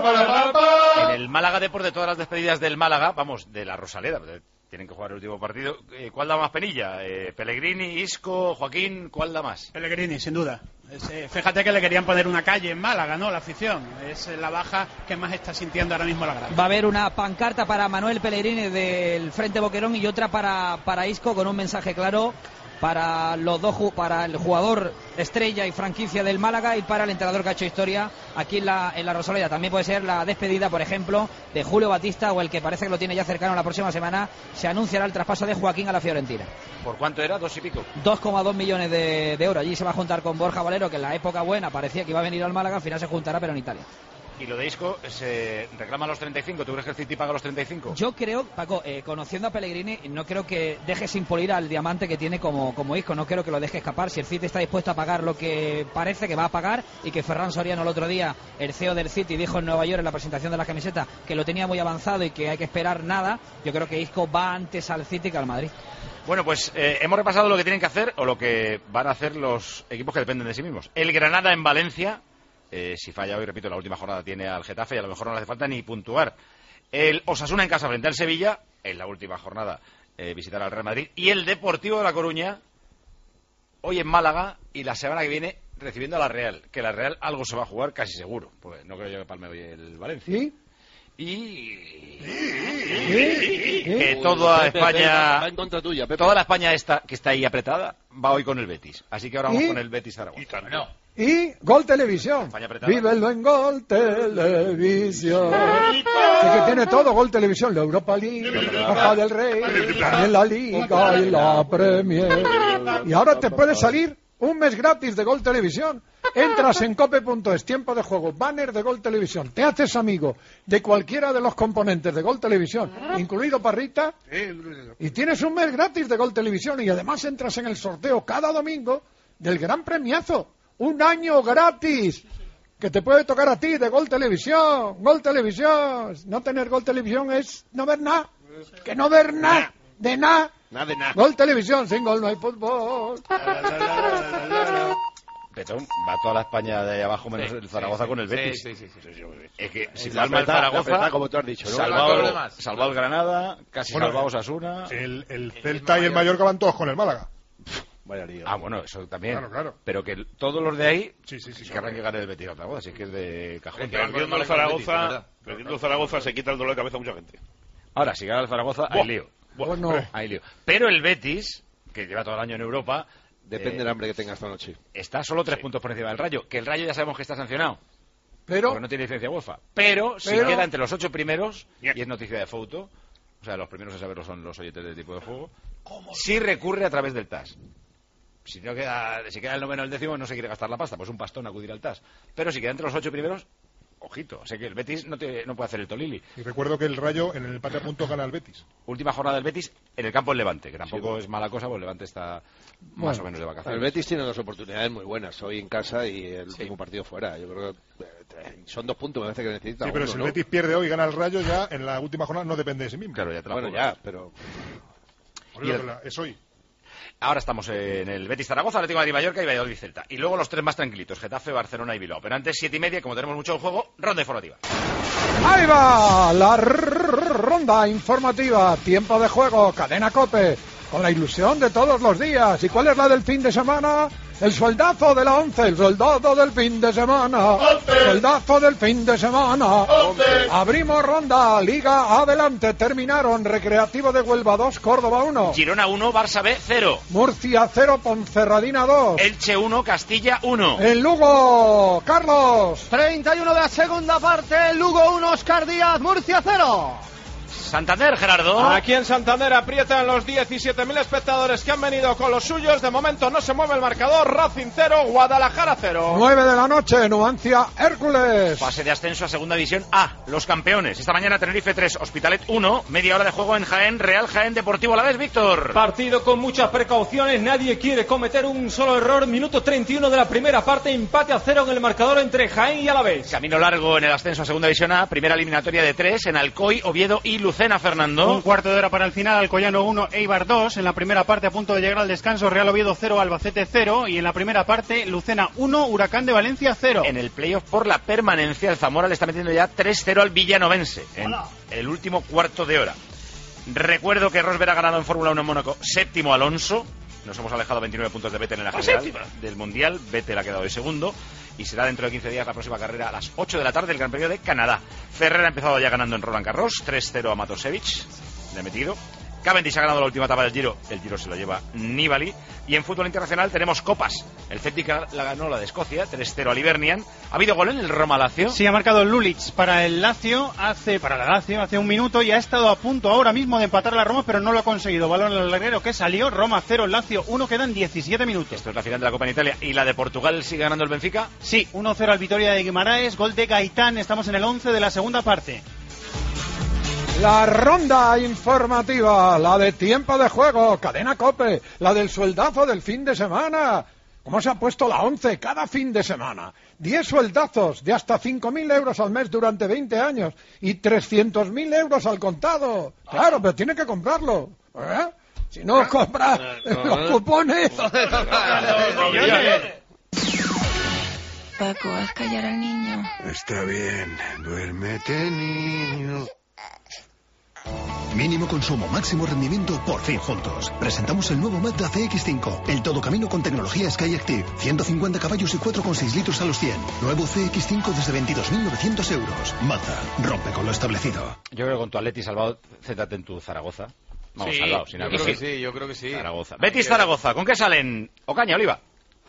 En el Málaga Depor, de todas las despedidas del Málaga, vamos, de la Rosaleda, tienen que jugar el último partido. ¿Cuál da más penilla? ¿Pellegrini, Isco, Joaquín? ¿Cuál da más? Pellegrini, sin duda. Fíjate que le querían poner una calle en Málaga, ¿no? La afición. Es la baja que más está sintiendo ahora mismo la grada. Va a haber una pancarta para Manuel Pellegrini del Frente Boquerón y otra para Isco con un mensaje claro para los dos, para el jugador estrella y franquicia del Málaga y para el entrenador que ha hecho historia aquí en la Rosaleda. También puede ser la despedida, por ejemplo, de Julio Batista, o el que parece que lo tiene ya cercano la próxima semana, se anunciará el traspaso de Joaquín a la Fiorentina. ¿Por cuánto era? ¿2 y pico? 2,2 millones de euros. Allí se va a juntar con Borja Valero, que en la época buena parecía que iba a venir al Málaga, al final se juntará, pero en Italia. ¿Y lo de Isco se reclama los 35? ¿Tú crees que el City paga los 35? Yo creo, Paco, conociendo a Pellegrini, no creo que deje sin pulir al diamante que tiene como Isco. No creo que lo deje escapar. Si el City está dispuesto a pagar lo que parece que va a pagar, y que Ferran Soriano el otro día, el CEO del City, dijo en Nueva York en la presentación de la camiseta que lo tenía muy avanzado y que hay que esperar nada, yo creo que Isco va antes al City que al Madrid. Bueno, pues hemos repasado lo que tienen que hacer o lo que van a hacer los equipos que dependen de sí mismos. El Granada en Valencia... si falla hoy, repito, la última jornada tiene al Getafe y a lo mejor no le hace falta ni puntuar. El Osasuna en casa frente al Sevilla, en la última jornada visitará al Real Madrid. Y el Deportivo de La Coruña, hoy en Málaga y la semana que viene recibiendo a la Real. Que la Real algo se va a jugar casi seguro, pues no creo yo que palme hoy el Valencia. Que toda España, toda la España que está ahí apretada, va hoy con el Betis. Así que ahora vamos con el Betis Zaragoza. Y Gol Televisión. Vívelo en Gol Televisión. Sé que tiene todo Gol Televisión. La Europa League, la Copa del Rey, también la Liga y la Premier. Y ahora te puede salir un mes gratis de Gol Televisión. Entras en cope.es, tiempo de juego, banner de Gol Televisión. Te haces amigo de cualquiera de los componentes de Gol Televisión, incluido Parrita, y tienes un mes gratis de Gol Televisión. Y además entras en el sorteo cada domingo del gran premiazo. Un año gratis que te puede tocar a ti de Gol Televisión. Gol Televisión. No tener Gol Televisión es no ver nada. Que no ver nada. De nada. Nada de nada. Gol Televisión. Sin gol no hay fútbol. Petón, va toda la España de ahí abajo menos el Zaragoza con el Betis. Sí. Es que si La palma el apretada, Zaragoza, como tú has dicho, ¿no? salvado el Granada, casi Bueno, salvado Osasuna. El Celta y el Mallorca van todos con el Málaga. Vaya lío. Ah, bueno, eso también. Claro. Pero que todos los de ahí querrán que gane el Betis otra vez, así que es de cajón. Perdiendo el Zaragoza se quita el dolor de cabeza a mucha gente. Ahora, si gana el Zaragoza, hay lío. Hay lío. Pero el Betis, que lleva todo el año en Europa... Depende del hambre que tenga esta noche. Está solo 3 puntos por encima del Rayo. Que el Rayo ya sabemos que está sancionado. Pero... Porque no tiene licencia UEFA. Pero si queda entre los 8 primeros, y es noticia de foto, o sea, los primeros a saberlo son los oyentes del tipo de juego, si recurre a través del TAS. Si queda el noveno o el décimo, no se quiere gastar la pasta, pues un pastón acudir al TAS. Pero si queda entre los 8 primeros, ojito. O sea que el Betis no puede hacer el Tolili. Y recuerdo que el Rayo en el empate a puntos gana al Betis. Última jornada del Betis en el campo del Levante, que tampoco es mala cosa, porque el Levante está más o menos de vacaciones. El Betis tiene 2 oportunidades muy buenas, hoy en casa y el último partido fuera. Yo creo que Son 2 puntos, me parece que necesita. Sí, pero uno, si ¿no? el Betis pierde hoy y gana el Rayo, ya en la última jornada no depende de sí mismo. Claro, ya te la Bueno, juegas. ya, pero... Es hoy. Ahora estamos en el Betis Zaragoza, Atlético de Madrid Mallorca y Valladolid Celta. Y luego los 3 más tranquilitos, Getafe, Barcelona y Bilbao. Pero antes, 7:30, como tenemos mucho en juego, ronda informativa. Ahí va la ronda informativa. Tiempo de juego, Cadena COPE, con la ilusión de todos los días. ¿Y cuál es la del fin de semana? El sueldazo de la 11, el soldado del fin de semana. Sueldazo del fin de semana. Abrimos ronda, Liga adelante. Terminaron Recreativo de Huelva 2, Córdoba 1. Girona 1, Barça B 0. Murcia 0, Ponferradina 2. Elche 1, Castilla 1. En Lugo, Carlos. 31 de la segunda parte, Lugo 1, Óscar Díaz, Murcia 0. Santander, Gerardo. Aquí en Santander aprietan los 17.000 espectadores que han venido con los suyos. De momento no se mueve el marcador. Racing 0, Guadalajara 0. 9 de la noche, Numancia, Hércules. Fase de ascenso a Segunda División A. Los campeones. Esta mañana Tenerife 3, Hospitalet 1. Media hora de juego en Jaén, Real Jaén Deportivo Alavés, Víctor. Partido con muchas precauciones. Nadie quiere cometer un solo error. Minuto 31 de la primera parte. Empate a 0 en el marcador entre Jaén y Alavés. Camino largo en el ascenso a Segunda División A. Primera eliminatoria de 3 en Alcoy, Oviedo y Lucena, Fernando. Un cuarto de hora para el final, Alcoyano 1, Eibar 2. En la primera parte, a punto de llegar al descanso, Real Oviedo 0, Albacete 0. Y en la primera parte, Lucena 1, Huracán de Valencia 0. En el playoff por la permanencia, el Zamora le está metiendo ya 3-0 al Villanovense en el último cuarto de hora. Recuerdo que Rosberg ha ganado en Fórmula 1 en Mónaco, 7º Alonso. Nos hemos alejado 29 puntos de Vettel en la general del Mundial. Vettel ha quedado de segundo. Y será dentro de 15 días la próxima carrera a las 8 de la tarde el Gran Premio de Canadá. Ferrer ha empezado ya ganando en Roland Garros, 3-0 a Matosevich, le ha metido. Cavendish ha ganado la última etapa del Giro, el Giro se lo lleva Nibali. Y en fútbol internacional tenemos copas. El Celtic la ganó la de Escocia, 3-0 al Hibernian. ¿Ha habido gol en el Roma-Lazio? Sí, ha marcado Lulic para el Lazio, hace un minuto, y ha estado a punto ahora mismo de empatar la Roma, pero no lo ha conseguido. Balón al larguero que salió, Roma 0, Lazio 1, quedan 17 minutos. Esto es la final de la Copa en Italia. ¿Y la de Portugal sigue ganando el Benfica? Sí, 1-0 al Vitoria de Guimaraes, gol de Gaitán, estamos en el 11 de la segunda parte. La ronda informativa, la de tiempo de juego, Cadena COPE, la del sueldazo del fin de semana. ¿Cómo se ha puesto la 11 cada fin de semana? 10 sueldazos de hasta 5.000 euros al mes durante 20 años y 300.000 euros al contado. Claro, pero tiene que comprarlo, ¿eh? Si no compra los cupones... Paco, haz callar al niño. Está bien, duérmete, niño. Mínimo consumo, máximo rendimiento, por fin juntos. Presentamos el nuevo Mazda CX-5, el todocamino con tecnología Skyactiv, 150 caballos y 4,6 litros a los 100. Nuevo CX-5 desde 22.900 euros. Mazda, rompe con lo establecido. Yo creo que con tu Atleti salvado, céntrate en tu Zaragoza. Vamos, sí, salvado, sin yo creo que sí. Zaragoza. Betis Zaragoza, ¿con qué salen? Ocaña, Oliva.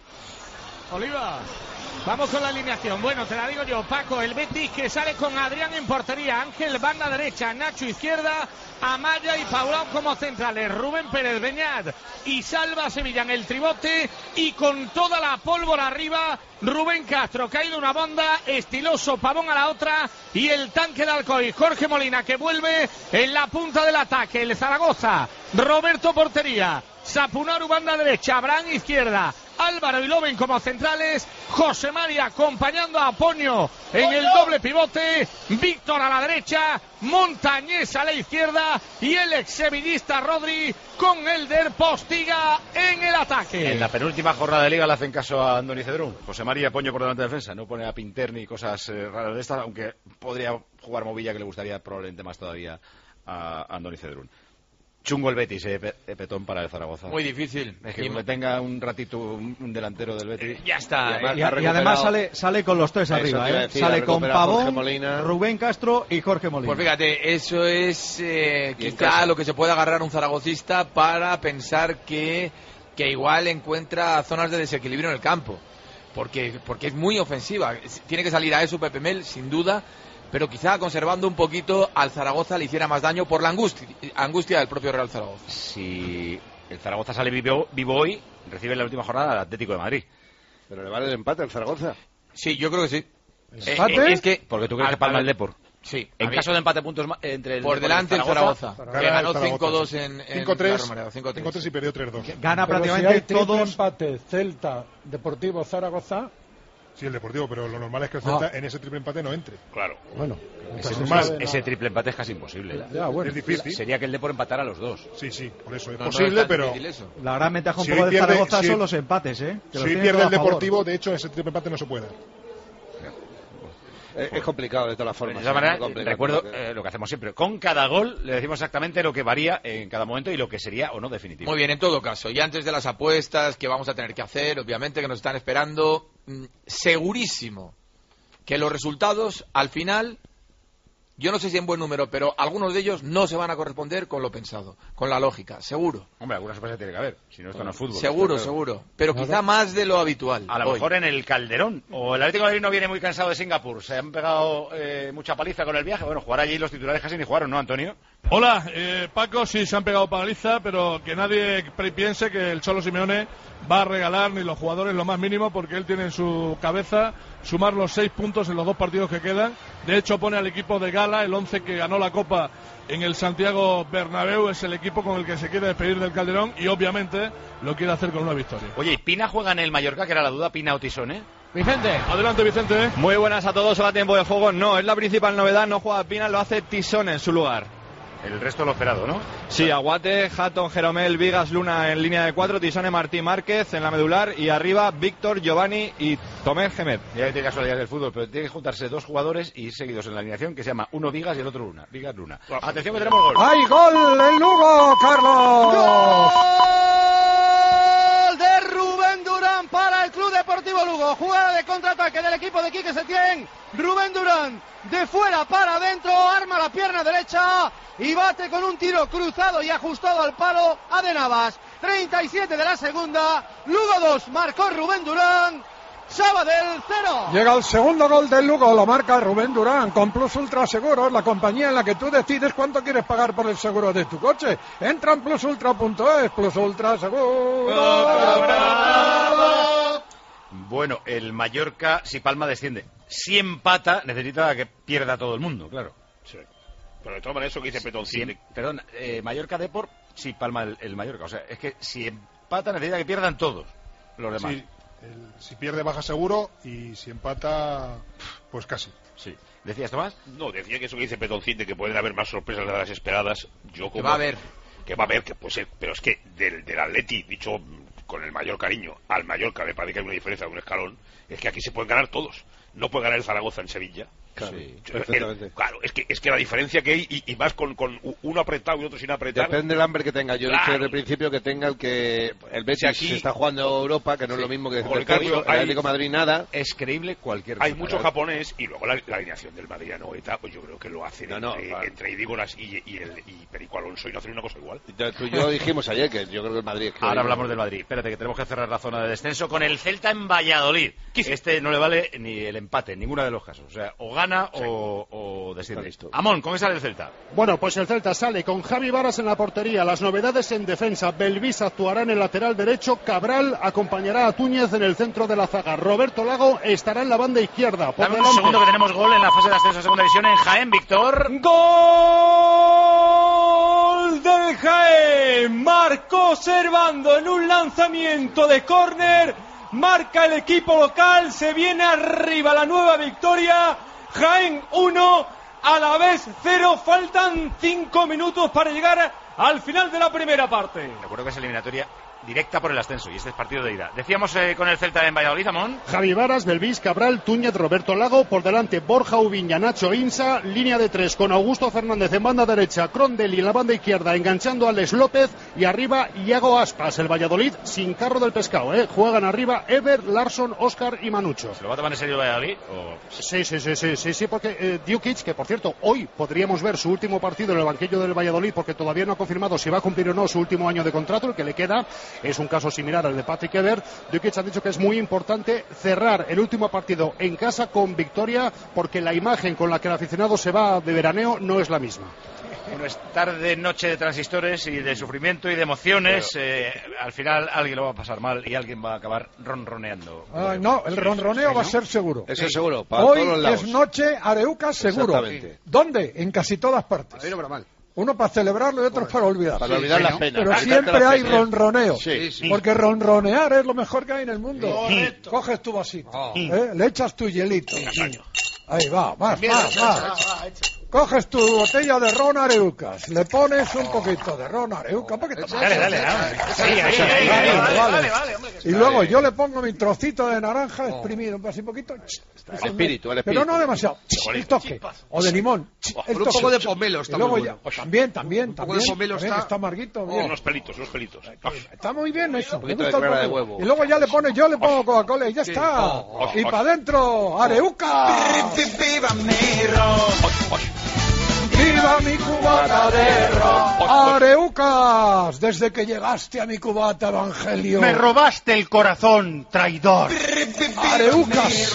Oliva. Vamos con la alineación. Bueno, te la digo yo, Paco. El Betis que sale con Adrián en portería, Ángel banda derecha, Nacho izquierda, Amaya y Paulao como centrales, Rubén Pérez, Beñat y Salva Sevilla en el tribote, y con toda la pólvora arriba, Rubén Castro, caído una banda, estiloso Pavón a la otra, y el tanque de Alcoy, Jorge Molina, que vuelve en la punta del ataque. El Zaragoza, Roberto portería, Sapunaru banda derecha, Abraham izquierda, Álvaro y Loben como centrales, José María acompañando a Poño en el doble pivote, Víctor a la derecha, Montañés a la izquierda y el ex-sevillista Rodri con Elder Postiga en el ataque. En la penúltima jornada de Liga le hacen caso a Andoni Cedrún. José María Poño por delante de defensa, no pone a Pinter ni cosas raras de estas, aunque podría jugar Movilla, que le gustaría probablemente más todavía a Andoni Cedrún. Chungo el Betis, Petón, para el Zaragoza. Muy difícil. Es que me tenga un ratito un delantero del Betis. Ya está. Y además sale con los tres arriba, sale con Pavón, Rubén Castro y Jorge Molina. Pues fíjate, eso es quizá lo que se puede agarrar un zaragocista para pensar que igual encuentra zonas de desequilibrio en el campo. Porque es muy ofensiva. Tiene que salir a eso Pepe Mel, sin duda. Pero quizá conservando un poquito al Zaragoza le hiciera más daño por la angustia del propio Real Zaragoza. Si el Zaragoza sale vivo hoy, recibe en la última jornada al Atlético de Madrid. ¿Pero le vale el empate al Zaragoza? Sí, yo creo que sí. ¿Empate? Es que, porque tú crees que palma el Depor. Sí. En caso de empate puntos entre el por Depor delante el Zaragoza, que ganó 5-2 en 5-3 y perdió 3-2. Gana prácticamente si hay todos. Empate Celta, Deportivo Zaragoza. Sí, el Deportivo, pero lo normal es que el Celta en ese triple empate no entre. Claro. Bueno, ese triple empate es casi imposible. Ya, bueno. Es difícil. Sería que el Depor empatara a los dos. Sí, por eso es posible, pero... La gran ventaja un poco de Zaragoza son los empates, ¿eh? Si hoy pierde el Deportivo, de hecho, ese triple empate no se puede dar. Es complicado de todas las formas. De esa manera, recuerdo lo que hacemos siempre. Con cada gol le decimos exactamente lo que varía en cada momento y lo que sería o no definitivo. Muy bien, en todo caso, y antes de las apuestas que vamos a tener que hacer, obviamente que nos están esperando, segurísimo que los resultados al final, yo no sé si en buen número, pero algunos de ellos no se van a corresponder con lo pensado, con la lógica, seguro. Hombre, alguna sorpresa tiene que haber, si no esto no es fútbol. Seguro, pero quizá más de lo habitual. A lo mejor en el Calderón, o el Atlético de Madrid no viene muy cansado de Singapur, se han pegado mucha paliza con el viaje, bueno, jugar allí los titulares casi ni jugaron, ¿no, Antonio? Hola, Paco, sí se han pegado paliza, pero que nadie piense que el Cholo Simeone va a regalar ni los jugadores lo más mínimo, porque él tiene en su cabeza sumar los 6 puntos en los 2 partidos que quedan. De hecho, pone al equipo de gala, el 11 que ganó la Copa en el Santiago Bernabéu, es el equipo con el que se quiere despedir del Calderón y obviamente lo quiere hacer con una victoria. Oye, ¿y Pina juega en el Mallorca, que era la duda, Pina o Tisone? Vicente. Adelante, Vicente. Muy buenas a todos, hola, tiempo de juego. No, es la principal novedad, no juega Pina, lo hace Tisone en su lugar. El resto lo esperado, ¿no? Sí, Aguate, Hatton, Jeromel, Vigas, Luna en línea de 4, Tisone, Martí, Márquez en la medular y arriba Víctor, Giovanni y Tomé Gemed. Ya tiene casualidades del fútbol, pero tiene que juntarse 2 jugadores y ir seguidos en la alineación que se llama uno Vigas y el otro Luna. Vigas, Luna. Atención que tenemos gol. ¡Hay gol en Lugo, Carlos! ¡Gol de Rubén Durán para el Club Deportivo Lugo! Jugada de contraataque del equipo de Quique Setién. Rubén Durán de fuera para adentro, arma la pierna derecha y bate con un tiro cruzado y ajustado al palo a De Navas. 37 de la segunda, Lugo 2, marcó Rubén Durán, Sabadell 0. Llega el segundo gol del Lugo, lo marca Rubén Durán con Plus Ultra Seguros, la compañía en la que tú decides cuánto quieres pagar por el seguro de tu coche. Entra en plusultra.es, Plus Ultra Seguros. Bueno, el Mallorca, si Palma desciende, si empata, necesita que pierda todo el mundo, claro. Sí. Pero de todas maneras, eso que dice Petoncini. Perdón, Mallorca Depor, si Palma el Mallorca. O sea, es que si empata, necesita que pierdan todos los demás. Sí, si pierde, baja seguro, y si empata, pues casi. Sí. ¿Decías, Tomás? No, decía que eso que dice Petoncini, que pueden haber más sorpresas de las esperadas. Que va a haber. Que va a haber, que puede ser. Pero es que del Atleti, dicho con el mayor cariño, al Mallorca me parece que hay una diferencia de un escalón. Es que aquí se pueden ganar todos. No puede ganar el Zaragoza en Sevilla. Claro, sí, claro, es que la diferencia que hay y más con uno apretado y otro sin apretar. Depende del hambre que tenga. Yo he dicho desde el principio que tenga el Betis aquí se está jugando Europa, que no es lo mismo que el Atlético Madrid, nada. Es creíble cualquier cosa. Hay mucho japonés y luego la alineación del Madrid a Noeta, pues yo creo que lo hacen entre Idígoras y Perico Alonso y no hacen una cosa igual. Tú y yo dijimos ayer que yo creo que el Madrid... Ahora hablamos del Madrid. Espérate, que tenemos que cerrar la zona de descenso con el Celta en Valladolid. Este no le vale ni el empate en ninguno de los casos. O sea, o gana o desciende. Amón, ¿con qué sale el Celta? Bueno, pues el Celta sale con Javi Varas en la portería. Las novedades en defensa: Belvis actuará en el lateral derecho, Cabral acompañará a Túñez en el centro de la zaga, Roberto Lago estará en la banda izquierda. Dame un segundo que tenemos gol en la fase de ascenso a segunda división en Jaén, Víctor. ¡Gol del Jaén! Marcó Servando en un lanzamiento de córner. Marca el equipo local, se viene arriba la nueva victoria. Jaén 1, a la vez 0, faltan 5 minutos para llegar al final de la primera parte. Recuerdo que es eliminatoria directa por el ascenso y este es partido de ida. Decíamos con el Celta en Valladolid, Amón. Javi Varas, Belvis, Cabral, Túñez, Roberto Lago, por delante Borja Ubiña, Nacho Insa, línea de 3 con Augusto Fernández en banda derecha, Crondelli en la banda izquierda enganchando a Alex López y arriba Iago Aspas. El Valladolid sin carro del pescado, juegan arriba Ever, Larsson, Óscar y Manucho. ¿Se lo va a tomar en serio el Valladolid? Sí, porque Djukic, que por cierto hoy podríamos ver su último partido en el banquillo del Valladolid, porque todavía no ha confirmado si va a cumplir o no su último año de contrato, el que le queda. Es un caso similar al de Patrick Evert. Djukic ha dicho que es muy importante cerrar el último partido en casa con victoria, porque la imagen con la que el aficionado se va de veraneo no es la misma. Bueno, es tarde, noche de transistores y de sufrimiento y de emociones. Al final alguien lo va a pasar mal y alguien va a acabar ronroneando. No, el ronroneo va a ser seguro. Eso es seguro. Para hoy todos los lados. es noche Areuca seguro. Exactamente. ¿Dónde? En casi todas partes. A mí no me va mal. Uno para celebrarlo y otro para olvidar. Para olvidar las penas. Pero siempre hay ronroneo. Porque ronronear es lo mejor que hay en el mundo. Coges tu vasito, le echas tu hielito. Ahí va, más. Coges tu botella de ron Areucas, le pones un poquito de ron Areucas. Dale. Y luego yo le pongo mi trocito de naranja exprimido, un poquito. El espíritu. Pero no demasiado. El toque. O de limón. Un poco de pomelo está muy bueno. También. Un poco de pomelo está amarguito. Unos pelitos. Está muy bien eso. Un poquito de clara de huevo. Y luego ya yo le pongo Coca-Cola y ya está. Y para adentro, Areucas. ¡Viva mi cubata de ron! ¡Areucas! Desde que llegaste a mi cubata, Evangelio. Me robaste el corazón, traidor. ¡Areucas!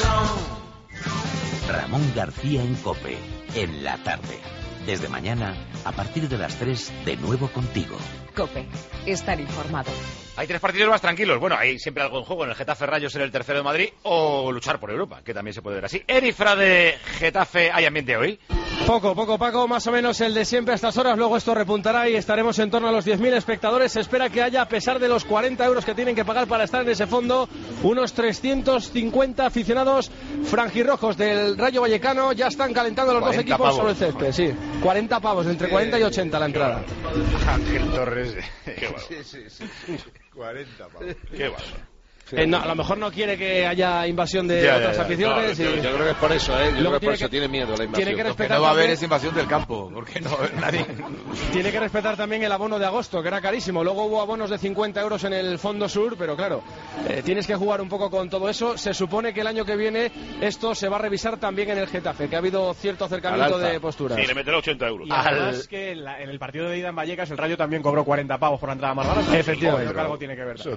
Ramón García en COPE, en la tarde. Desde mañana, a partir de las 3, de nuevo contigo. COPE, estar informado. Hay 3 partidos más tranquilos. Bueno, hay siempre algo en juego. En el Getafe Rayo ser el tercero de Madrid o luchar por Europa, que también se puede ver así. Erifra de Getafe, ¿hay ambiente hoy? Poco, Paco, más o menos el de siempre a estas horas. Luego esto repuntará y estaremos en torno a los 10.000 espectadores. Se espera que haya, a pesar de los 40 euros que tienen que pagar para estar en ese fondo, unos 350 aficionados franjirrojos del Rayo Vallecano. Ya están calentando los dos equipos sobre el césped. Sí, 40 pavos, entre 40 y 80 la entrada. Ángel Torres. Qué bueno. Sí. 40 pavos. Qué bueno. No, a lo mejor no quiere que haya invasión de otras aficiones. Yo creo que es por eso, Yo creo que por eso tiene miedo la invasión. Tiene que respetar no va a haber esa invasión del campo, porque no nadie. Tiene que respetar también el abono de agosto, que era carísimo. Luego hubo abonos de 50 euros en el Fondo Sur, pero claro, tienes que jugar un poco con todo eso. Se supone que el año que viene esto se va a revisar también en el Getafe, que ha habido cierto acercamiento de posturas. Sí, le meterá 80 euros. Y además que en el partido de ida en Vallecas el Rayo también cobró 40 pavos por la entrada más barata. Efectivamente. Creo que algo tiene que ver.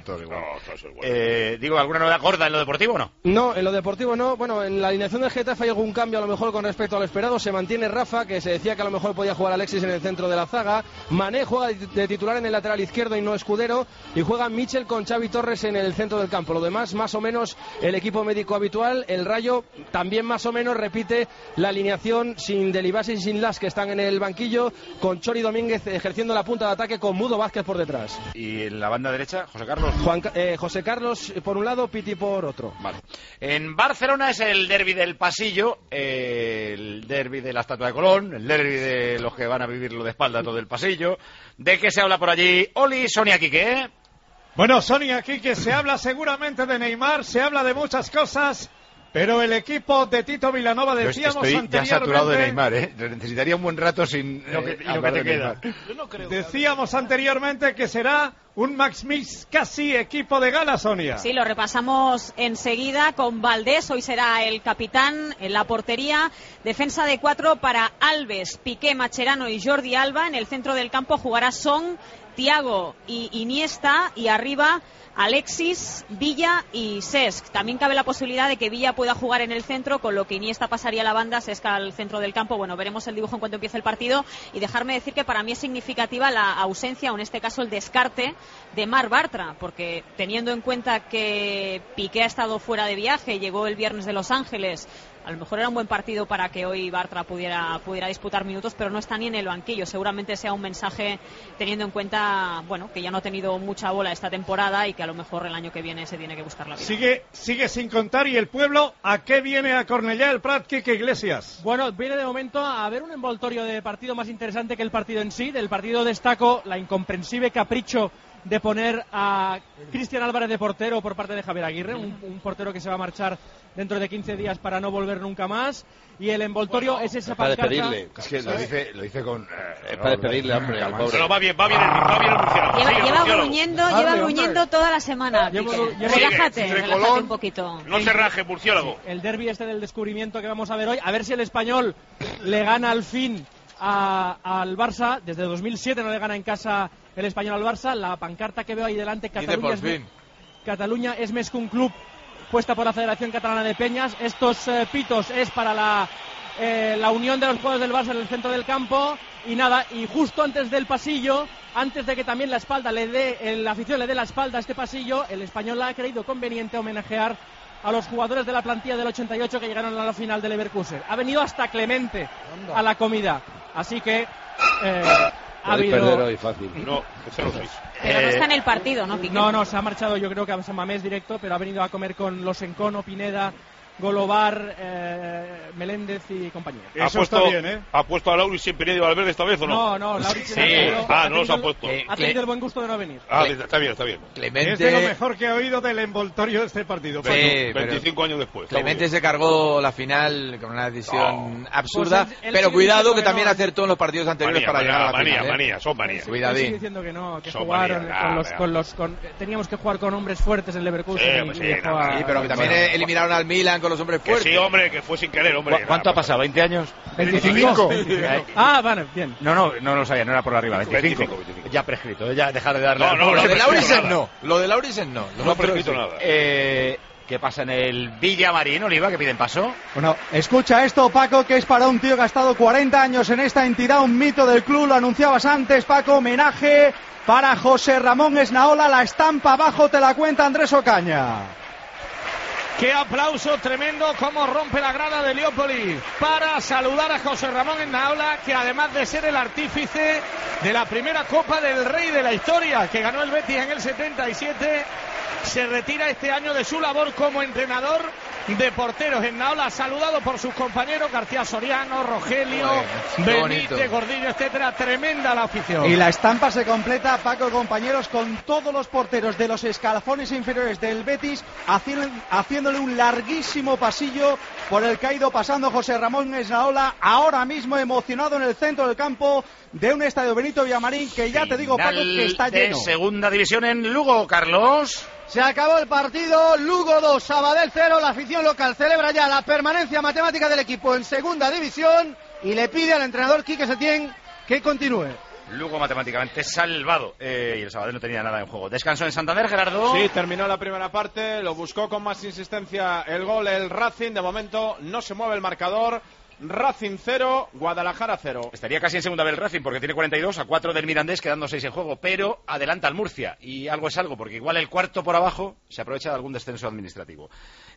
Digo, ¿alguna novedad gorda en lo deportivo o no? No, en lo deportivo no. Bueno, en la alineación del Getafe hay algún cambio a lo mejor con respecto a lo esperado. Se mantiene Rafa, que se decía que a lo mejor podía jugar Alexis en el centro de la zaga. Mané juega de titular en el lateral izquierdo y no Escudero. Y juega Michel con Xavi Torres en el centro del campo. Lo demás, más o menos, el equipo médico habitual. El Rayo también más o menos repite la alineación sin Delibasi y sin Las, que están en el banquillo, con Chori Domínguez ejerciendo la punta de ataque con Mudo Vázquez por detrás. ¿Y en la banda derecha, José Carlos? José Carlos por un lado, Piti por otro. Vale. En Barcelona es el derbi del pasillo, el derbi de la Estatua de Colón, el derbi de los que van a vivirlo de espalda todo el pasillo. ¿De qué se habla por allí? Oli, Sonia Quique. Bueno, Sonia Quique, se habla seguramente de Neymar, se habla de muchas cosas, pero el equipo de Tito Vilanova, decíamos anteriormente... Estoy ya saturado de Neymar, necesitaría un buen rato sin lo que te queda. Decíamos anteriormente que será un Max Mix casi equipo de gala, Sonia. Sí, lo repasamos enseguida con Valdés. Hoy será el capitán en la portería. Defensa de 4 para Alves, Piqué, Mascherano y Jordi Alba. En el centro del campo jugará Son, Thiago y Iniesta. Y arriba Alexis, Villa y Cesc. También cabe la posibilidad de que Villa pueda jugar en el centro, con lo que Iniesta pasaría a la banda, Cesc al centro del campo. Bueno, veremos el dibujo en cuanto empiece el partido. Y dejarme decir que para mí es significativa la ausencia, o en este caso el descarte, de Marc Bartra, porque teniendo en cuenta que Piqué ha estado fuera de viaje, llegó el viernes de Los Ángeles, a lo mejor era un buen partido para que hoy Bartra pudiera disputar minutos, pero no está ni en el banquillo. Seguramente sea un mensaje teniendo en cuenta, bueno, que ya no ha tenido mucha bola esta temporada y que a lo mejor el año que viene se tiene que buscar la vida. Sigue sin contar. ¿Y el pueblo a qué viene a Cornellá el Prat, Quique Iglesias? Bueno, viene de momento a ver un envoltorio de partido más interesante que el partido en sí. Del partido destaco la incomprensible capricho de poner a Cristian Álvarez de portero por parte de Javier Aguirre, un portero que se va a marchar dentro de 15 días para no volver nunca más. Y el envoltorio es esa pancarta. Para despedirle. Es que lo dice con... es para despedirle, hombre, al pobre. Pero va bien el murciélago. Lleva gruñendo toda la semana. Relájate un poquito. No se raje, murciélago. Sí, el derbi este del descubrimiento que vamos a ver hoy. A ver si el Español le gana al fin al Barça. Desde 2007 no le gana en casa el Español al Barça. La pancarta que veo ahí delante, Cataluña es més que un club, puesta por la Federación Catalana de Peñas. Estos pitos es para la unión de los jugadores del Barça en el centro del campo. Y nada, y justo antes del pasillo, antes de que también la afición le dé la espalda a este pasillo, el Español ha creído conveniente homenajear a los jugadores de la plantilla del 88 que llegaron a la final del Leverkusen. Ha venido hasta Clemente a la comida. Así que ha habido... perder hoy fácil. No, 0-6. Pero no está en el partido, ¿no, Piqué? No, se ha marchado yo creo que a San Mamés directo, pero ha venido a comer con los Encono, Pineda, Golobar, Meléndez y compañía. Eso está bien, ¿eh? ¿Ha puesto a Lauris sin Pineda y Valverde esta vez o no? No, Lauris sí. No los ha puesto. Ha tenido el buen gusto de no venir. Está bien. Clemente... Es de lo mejor que he oído del envoltorio de este partido. 25 años después. Clemente se cargó la final con una decisión absurda, pues pero cuidado que también acertó en los partidos anteriores para llegar a la final. Son manías. Él sigue diciendo que no, que jugaron teníamos que jugar con hombres fuertes en Leverkusen. Sí, pero que también eliminaron al Milan con los hombres fuertes. Sí, hombre, que fue sin querer, hombre. ¿Cuánto ha pasado? ¿20 años? 25. Vale, bien. No lo sabía, no era por arriba. 25. Ya prescrito, ya dejar de darle... No, lo de Laurisen no. Lo de Laurisen no. No ha prescrito nada. ¿Qué pasa en el Villamarín, Oliva, que piden paso? Bueno, escucha esto, Paco, que es para un tío que ha estado 40 años en esta entidad, un mito del club, lo anunciabas antes, Paco, homenaje para José Ramón Esnaola, la estampa abajo te la cuenta Andrés Ocaña. Qué aplauso tremendo, cómo rompe la grada de Heliópolis para saludar a José Ramón Esnaola, que además de ser el artífice de la primera Copa del Rey de la historia, que ganó el Betis en el 77, se retira este año de su labor como entrenador de porteros. Esnaola saludado por sus compañeros García Soriano, Rogelio, Benítez, Gordillo, etcétera. Tremenda la afición. Y la estampa se completa, Paco, compañeros, con todos los porteros de los escalafones inferiores del Betis haciéndole un larguísimo pasillo por el que ha ido pasando José Ramón Esnaola, ahora mismo emocionado en el centro del campo de un estadio Benito Villamarín que ya te digo, Paco, que está lleno. De segunda división en Lugo, Carlos. Se acabó el partido, Lugo 2, Sabadell 0, la afición local celebra ya la permanencia matemática del equipo en segunda división y le pide al entrenador Quique Setién que continúe. Lugo matemáticamente salvado y el Sabadell no tenía nada en juego. Descanso en Santander, Gerardo. Sí, terminó la primera parte, lo buscó con más insistencia el gol el Racing, de momento no se mueve el marcador. Racing 0, Guadalajara 0. Estaría casi en segunda vez el Racing porque tiene 42 a 4 del Mirandés, quedando 6 en juego, pero adelanta al Murcia y algo es algo, porque igual el cuarto por abajo se aprovecha de algún descenso administrativo.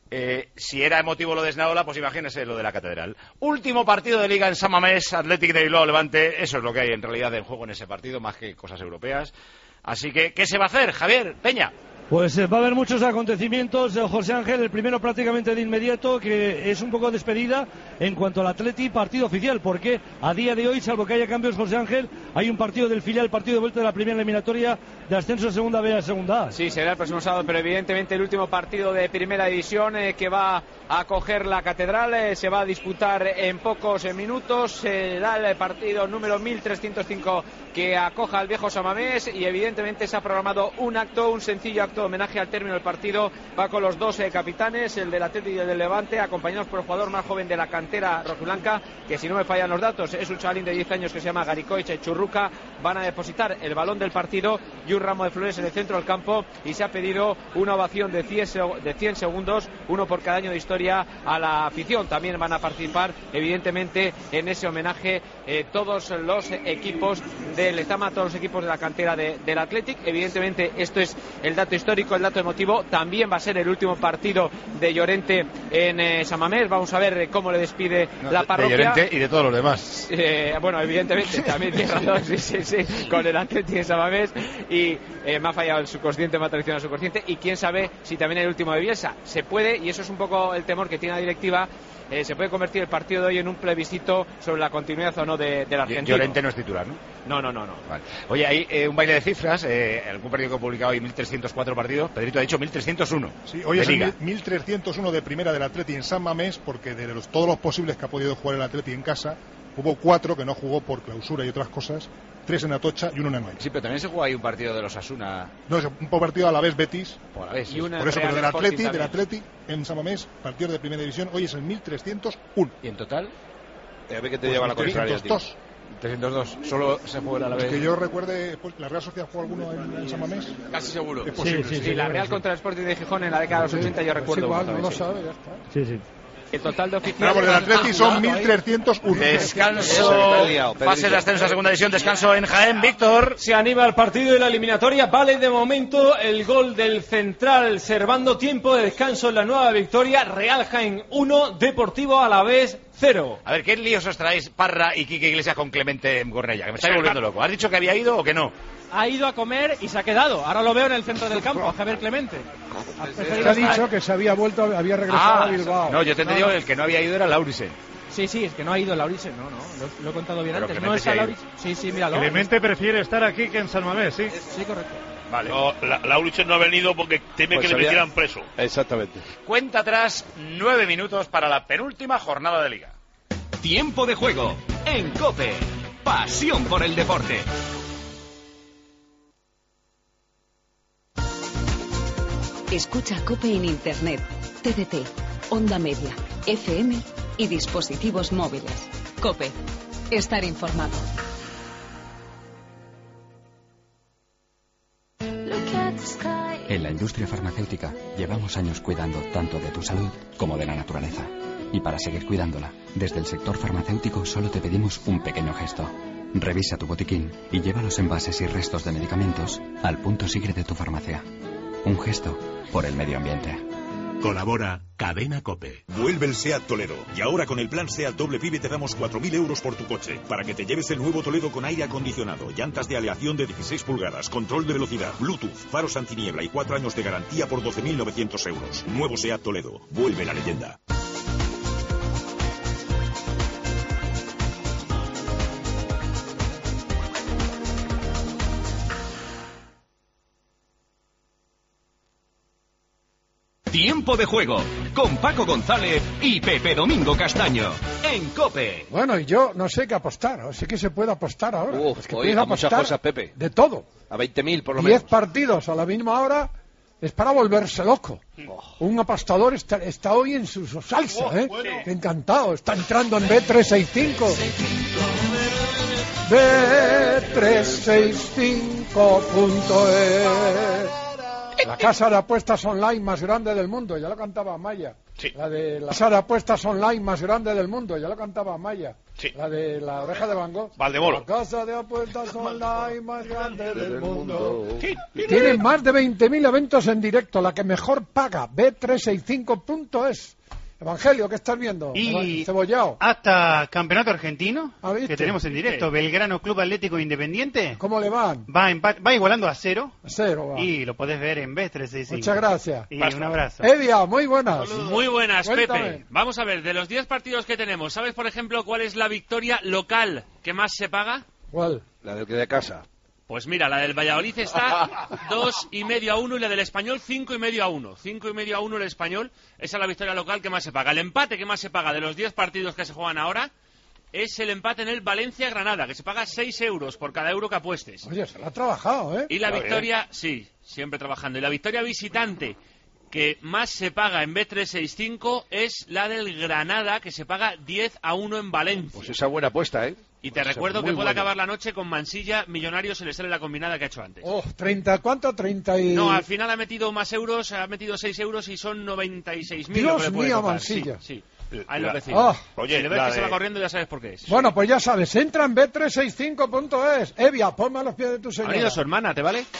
Si era emotivo lo de Esnaola, pues imagínese lo de la Catedral. Último partido de Liga en San Mamés, Athletic de Bilbao Levante, eso es lo que hay en realidad en juego en ese partido, más que cosas europeas. Así que, ¿qué se va a hacer, Javier Peña? Pues va a haber muchos acontecimientos, José Ángel, el primero prácticamente de inmediato, que es un poco despedida en cuanto al Atleti, partido oficial, porque a día de hoy, salvo que haya cambios, José Ángel, hay un partido del filial, partido de vuelta de la primera eliminatoria de ascenso de segunda B a segunda A. Sí, será el próximo sábado, pero evidentemente el último partido de primera división que va a acoger la Catedral se va a disputar en pocos minutos, será el partido número 1305 que acoja al viejo San Mamés y evidentemente se ha programado un sencillo acto de homenaje al término del partido. Va con los dos capitanes, el del Atlético y el del Levante, acompañados por el jugador más joven de la cantera rojiblanca, que si no me fallan los datos es un chavalín de 10 años que se llama Garicoich Churruca. Van a depositar el balón del partido y un ramo de flores en el centro del campo y se ha pedido una ovación de 100 segundos, uno por cada año de historia a la afición. También van a participar evidentemente en ese homenaje todos los equipos del Lezama, todos los equipos de la cantera del Athletic. Evidentemente esto es el dato histórico, el dato emotivo. También va a ser el último partido de Llorente en San Mamés. Vamos a ver cómo le despide la parroquia. De Llorente y de todos los demás. Bueno, evidentemente también tiene razón, sí, con el Athletic en San Mamés. Y me ha fallado el subconsciente, me ha traicionado el subconsciente. Y quién sabe si también el último de Bielsa. Se puede, y eso es un poco el temor que tiene la directiva, se puede convertir el partido de hoy en un plebiscito sobre la continuidad o no del argentino. Llorente no es titular, ¿no? No. Vale. Oye, hay un baile de cifras, algún periódico que ha publicado hoy 1304 partidos. Pedrito ha dicho 1301. Sí, hoy es el 1301 de primera del Atleti en San Mamés, porque de todos los posibles que ha podido jugar el Atleti en casa, hubo 4 que no jugó por clausura y otras cosas, 3 en Atocha y 1 en Anoeta. Sí, pero también se juega ahí un partido de los Asuna. No, es un partido a la vez Betis. Por la vez. Y por eso, pero del Atleti en San Mamés, partido de primera división, hoy es el 1301. ¿Y en total? A ver qué te lleva la contraria. 302. 302. Solo se juega a la vez. Es que yo recuerde, pues, ¿la Real Sociedad jugó alguno en San Mamés? Casi seguro. Es posible. Sí, la Real contra el Sporting de Gijón en la década de los 80 yo recuerdo. Igual, no lo sabe, ya está. Sí. El total de oficiales... Vamos, del Atleti son 1.301. Descanso, pase de ascenso a segunda división, descanso en Jaén, Víctor. Se anima el partido de la eliminatoria, vale de momento el gol del central Servando, tiempo de descanso en la nueva victoria, Real Jaén 1, Deportivo Alavés 0. A ver, ¿qué líos os traéis Parra y Quique Iglesias con Clemente Gornella? Que me estáis volviendo loco. ¿Has dicho que había ido o que no? Ha ido a comer y se ha quedado. Ahora lo veo en el centro del campo, a Javier Clemente. Ha dicho que se había vuelto, había regresado a Bilbao. No, yo te he entendido el que no había ido era Laurisen. Sí, es que no ha ido Laurisen, no, lo he contado bien pero antes. No está Laurisen. Sí, míralo. Clemente prefiere estar aquí que en San Mamés, sí. Sí, correcto. Vale. No, Laurisen no ha venido porque teme que le metieran preso. Exactamente. Cuenta atrás, 9 minutos para la penúltima jornada de Liga. Tiempo de juego en COPE. Pasión por el deporte. Escucha COPE en Internet, TDT, Onda Media, FM y dispositivos móviles. COPE. Estar informado. En la industria farmacéutica llevamos años cuidando tanto de tu salud como de la naturaleza. Y para seguir cuidándola, desde el sector farmacéutico solo te pedimos un pequeño gesto. Revisa tu botiquín y lleva los envases y restos de medicamentos al punto SIGRE de tu farmacia. Un gesto por el medio ambiente. Colabora Cadena COPE. Vuelve el SEAT Toledo. Y ahora con el plan SEAT Doble PIB te damos 4.000 euros por tu coche. Para que te lleves el nuevo Toledo con aire acondicionado, llantas de aleación de 16 pulgadas, control de velocidad, Bluetooth, faros antiniebla y 4 años de garantía por 12.900 euros. Nuevo SEAT Toledo. Vuelve la leyenda. Tiempo de juego con Paco González y Pepe Domingo Castaño en COPE. Bueno, y yo no sé qué apostar, sí que se puede apostar ahora. Es que puedes muchas apostar cosas, Pepe. de todo. A 20.000 por lo menos. 10 partidos a la misma hora es para volverse loco. Un apostador está hoy en su salsa, bueno. Encantado, está entrando en B365. B365.es. La casa de apuestas online más grande del mundo, ya lo cantaba Maya. Sí. La casa de apuestas online más grande del mundo, ya lo cantaba Maya. Sí. La de la oreja de Van Gogh. Valdemoro. La casa de apuestas online más grande del mundo. Tiene más de 20.000 eventos en directo, la que mejor paga, B365.es. Evangelio, ¿qué estás viendo? Y Cebollao. hasta campeonato argentino, ¿viste? que tenemos en directo, Belgrano Club Atlético Independiente. ¿Cómo le van? Va igualando a 0. A 0 va. Y lo podés ver en B365. Muchas gracias. Y un abrazo. Evia, muy buenas. Muy buenas, Cuéntame. Pepe. Vamos a ver, de los 10 partidos que tenemos, ¿sabes, por ejemplo, cuál es la victoria local que más se paga? ¿Cuál? La del que de casa. Pues mira, la del Valladolid está 2,5 a 1 y la del Español 5,5 a 1. 5,5 a 1 el Español, esa es la victoria local que más se paga. El empate que más se paga de los 10 partidos que se juegan ahora es el empate en el Valencia-Granada, que se paga 6 euros por cada euro que apuestes. Oye, se lo ha trabajado, ¿eh? Y la Está victoria, sí, siempre trabajando. Y la victoria visitante que más se paga en B365 es la del Granada, que se paga 10 a 1 en Valencia. Pues esa buena apuesta, ¿eh? Y te recuerdo que puede acabar la noche con Mansilla, Millonarios, se le sale la combinada que ha hecho antes. 30, ¿cuánto? 30 y... No, al final ha metido más euros, ha metido 6 euros y son 96.000. Dios mío, Mansilla. Sí. Ahí lo decimos. Oye, si le ves que se va corriendo ya sabes por qué es. Bueno, pues ya sabes, entra en B365.es. Evia, ponme a los pies de tu señora. Ha venido su hermana, ¿te vale?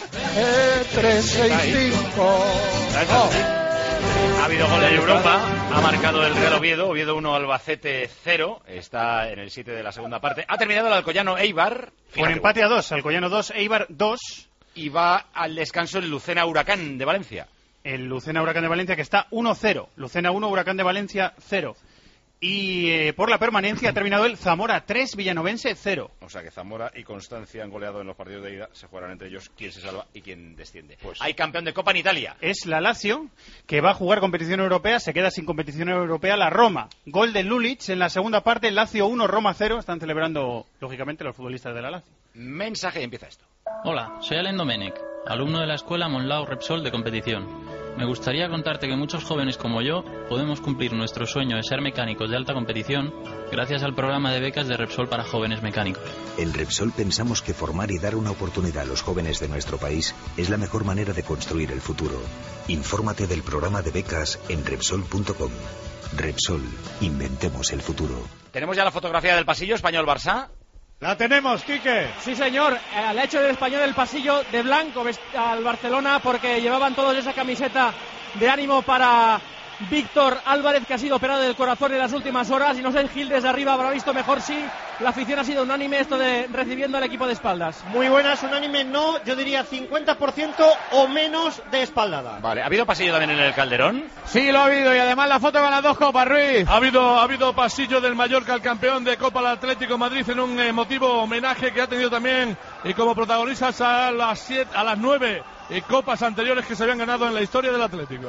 B365. Ha habido gol en Europa, ha marcado el Real Oviedo 1, Albacete 0, está en el 7 de la segunda parte. Ha terminado el Alcoyano Eibar. Con empate a 2, Alcoyano 2, Eibar 2. Y va al descanso el Lucena Huracán de Valencia. El Lucena Huracán de Valencia que está 1-0. Lucena 1, Huracán de Valencia 0. Y por la permanencia ha terminado el Zamora 3, Villanovense 0. O sea que Zamora y Constancia han goleado en los partidos de ida. Se jugarán entre ellos quién se salva y quién desciende. Hay campeón de Copa en Italia. Es la Lazio, que va a jugar competición europea. Se queda sin competición europea la Roma. Gol de Lulic en la segunda parte. Lazio 1, Roma 0. Están celebrando, lógicamente, los futbolistas de la Lazio. Mensaje y empieza esto. Hola, soy Alain Domènech, alumno de la escuela Monlau Repsol de competición. me gustaría contarte que muchos jóvenes como yo podemos cumplir nuestro sueño de ser mecánicos de alta competición gracias al programa de becas de Repsol para jóvenes mecánicos. En Repsol pensamos que formar y dar una oportunidad a los jóvenes de nuestro país es la mejor manera de construir el futuro. Infórmate del programa de becas en Repsol.com. Repsol, inventemos el futuro. ¿Tenemos ya la fotografía del pasillo Español-Barça? La tenemos, Quique. Sí, señor. Le ha hecho el Español el pasillo de blanco al Barcelona porque llevaban todos esa camiseta de ánimo para Víctor Álvarez, que ha sido operado del corazón en las últimas horas. Y no sé, Gil desde arriba habrá visto mejor si la afición ha sido unánime esto de recibiendo al equipo de espaldas. Muy buenas, unánime no, yo diría 50% o menos de espaldada. Vale, ¿ha habido pasillo también en el Calderón? Sí, lo ha habido, y además la foto con las dos copas, Ruiz. Ha habido pasillo del Mallorca al campeón de Copa al Atlético de Madrid en un emotivo homenaje que ha tenido también y como protagonistas a las 9 copas anteriores que se habían ganado en la historia del Atlético.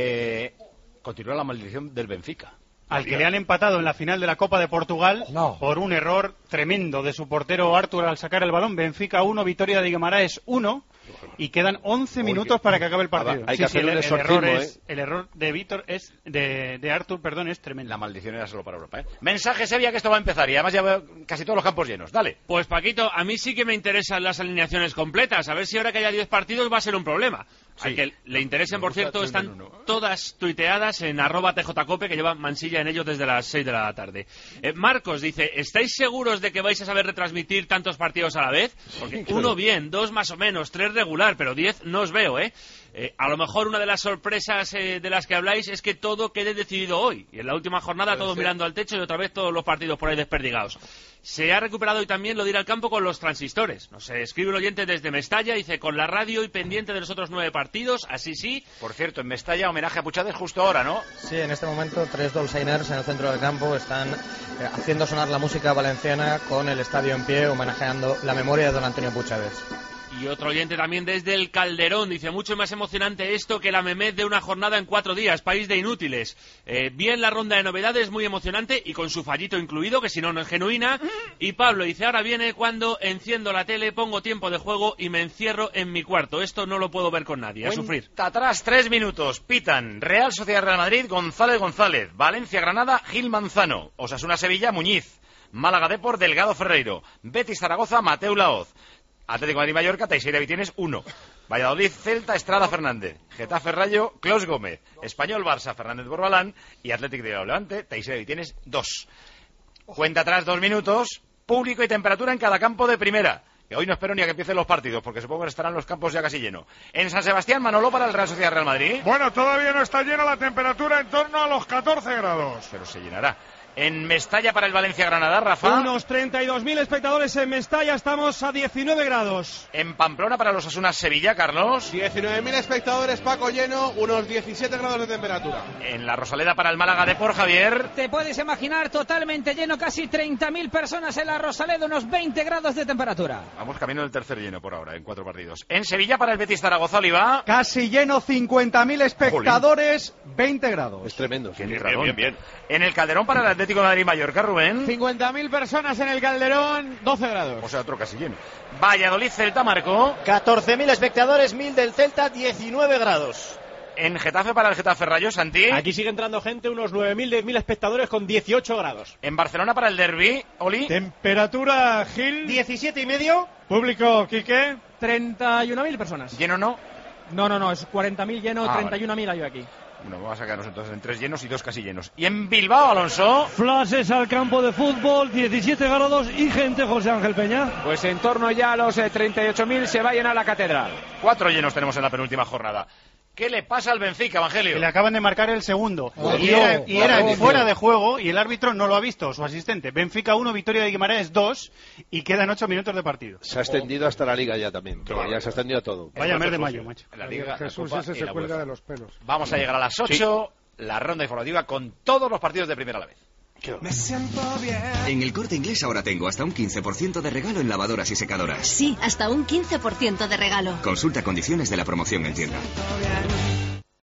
Continúa la maldición del Benfica. Al que le han empatado en la final de la Copa de Portugal por un error tremendo de su portero Artur al sacar el balón. Benfica 1, Vitoria de Guimaraes 1 y quedan 11 minutos para que acabe el partido. Hay que hacer un exorcismo, el error de Víctor es de Artur, perdón, es tremendo. La maldición era solo para Europa, ¿eh? Mensaje, Sevilla, que esto va a empezar y además ya veo casi todos los campos llenos. Dale. Pues Paquito, a mí sí que me interesan las alineaciones completas. A ver si ahora que haya 10 partidos va a ser un problema. Sí. Al que le interesen, por cierto, están todas tuiteadas en @tjcope, que lleva Mansilla en ello desde las 6 de la tarde. Marcos dice, ¿estáis seguros de que vais a saber retransmitir tantos partidos a la vez? Porque 1 bien, 2 más o menos, 3 regular, pero 10 no os veo, ¿eh? A lo mejor una de las sorpresas de las que habláis es que todo quede decidido hoy. Y en la última jornada todos mirando al techo y otra vez todos los partidos por ahí desperdigados. Se ha recuperado hoy también lo de ir al campo con los transistores. Nos escribe un oyente desde Mestalla, dice, con la radio y pendiente de los otros 9 partidos, así sí. Por cierto, en Mestalla homenaje a Puchades justo ahora, ¿no? Sí, en este momento 3 dolçainers en el centro del campo están haciendo sonar la música valenciana con el estadio en pie, homenajeando la memoria de don Antonio Puchades. Y otro oyente también desde el Calderón, dice, mucho más emocionante esto que la Mehmet de una jornada en 4 días, país de inútiles. Bien la ronda de novedades, muy emocionante, y con su fallito incluido, que si no, no es genuina. Y Pablo dice, ahora viene cuando enciendo la tele, pongo tiempo de juego y me encierro en mi cuarto. Esto no lo puedo ver con nadie, a sufrir. Atrás, 3 minutos, pitan, Real Sociedad Real Madrid, González, Valencia Granada, Gil Manzano, Osasuna Sevilla, Muñiz, Málaga Depor, Delgado Ferreiro, Betis Zaragoza, Mateu Laoz, Atlético de Madrid Mallorca, Teixeira Vitienes 1. Valladolid Celta, Estrada Fernández. Getafe Rayo, Clos Gómez. Español Barça, Fernández Borbalán. Y Atlético de Levante, Teixeira Vitienes 2. Cuenta atrás 2 minutos. Público y temperatura en cada campo de primera. Que hoy no espero ni a que empiecen los partidos, porque supongo que estarán los campos ya casi llenos. En San Sebastián, Manolo, para el Real Sociedad Real Madrid. Bueno, todavía no está llena la temperatura, en torno a los 14 grados. Pero se llenará. En Mestalla para el Valencia-Granada, Rafa. Unos 32.000 espectadores en Mestalla, estamos a 19 grados. En Pamplona para los Osasuna-Sevilla, Carlos. 19.000 espectadores, Paco, lleno, unos 17 grados de temperatura. En la Rosaleda para el Málaga Depor, Javier. Te puedes imaginar, totalmente lleno, casi 30.000 personas en la Rosaleda, unos 20 grados de temperatura. Vamos camino del tercer lleno por ahora, en 4 partidos. En Sevilla para el Betis Zaragoza, Oliva. Casi lleno, 50.000 espectadores, 20 grados. Es tremendo. Bien. En el Calderón para el Atlético de Madrid Mallorca, Rubén. 50.000 personas en el Calderón, 12 grados. O sea, otro casi lleno. Valladolid Celta, Marco. 14.000 espectadores, 1.000 del Celta, 19 grados. En Getafe para el Getafe Rayo, Santi. Aquí sigue entrando gente, unos 9.000, 10.000 espectadores con 18 grados. En Barcelona para el Derby, Oli. Temperatura, Gil. 17,5. Público, Quique. 31.000 personas. ¿Lleno no? No, es 40.000 lleno, 31.000 hay aquí. Bueno, vamos a sacarnos entonces en 3 llenos y 2 casi llenos. Y en Bilbao, Alonso. Flashes al campo de fútbol, 17 grados y gente, José Ángel Peña. Pues en torno ya a los 38.000 se va a llenar la catedral. 4 llenos tenemos en la penúltima jornada. ¿Qué le pasa al Benfica, Evangelio? Le acaban de marcar el segundo. Y era fuera de juego y el árbitro no lo ha visto, su asistente. Benfica 1, Vitoria de Guimaraes 2 y quedan 8 minutos de partido. Se ha extendido hasta la Liga ya también. Ya se ha extendido a todo. Vaya mes de mayo, macho. La Liga, Jesús ese se cuelga de los pelos. Vamos a llegar a las 8, la ronda informativa con todos los partidos de primera a la vez. Me siento bien. En el Corte Inglés ahora tengo hasta un 15% de regalo en lavadoras y secadoras. Sí, hasta un 15% de regalo. Consulta condiciones de la promoción en tienda.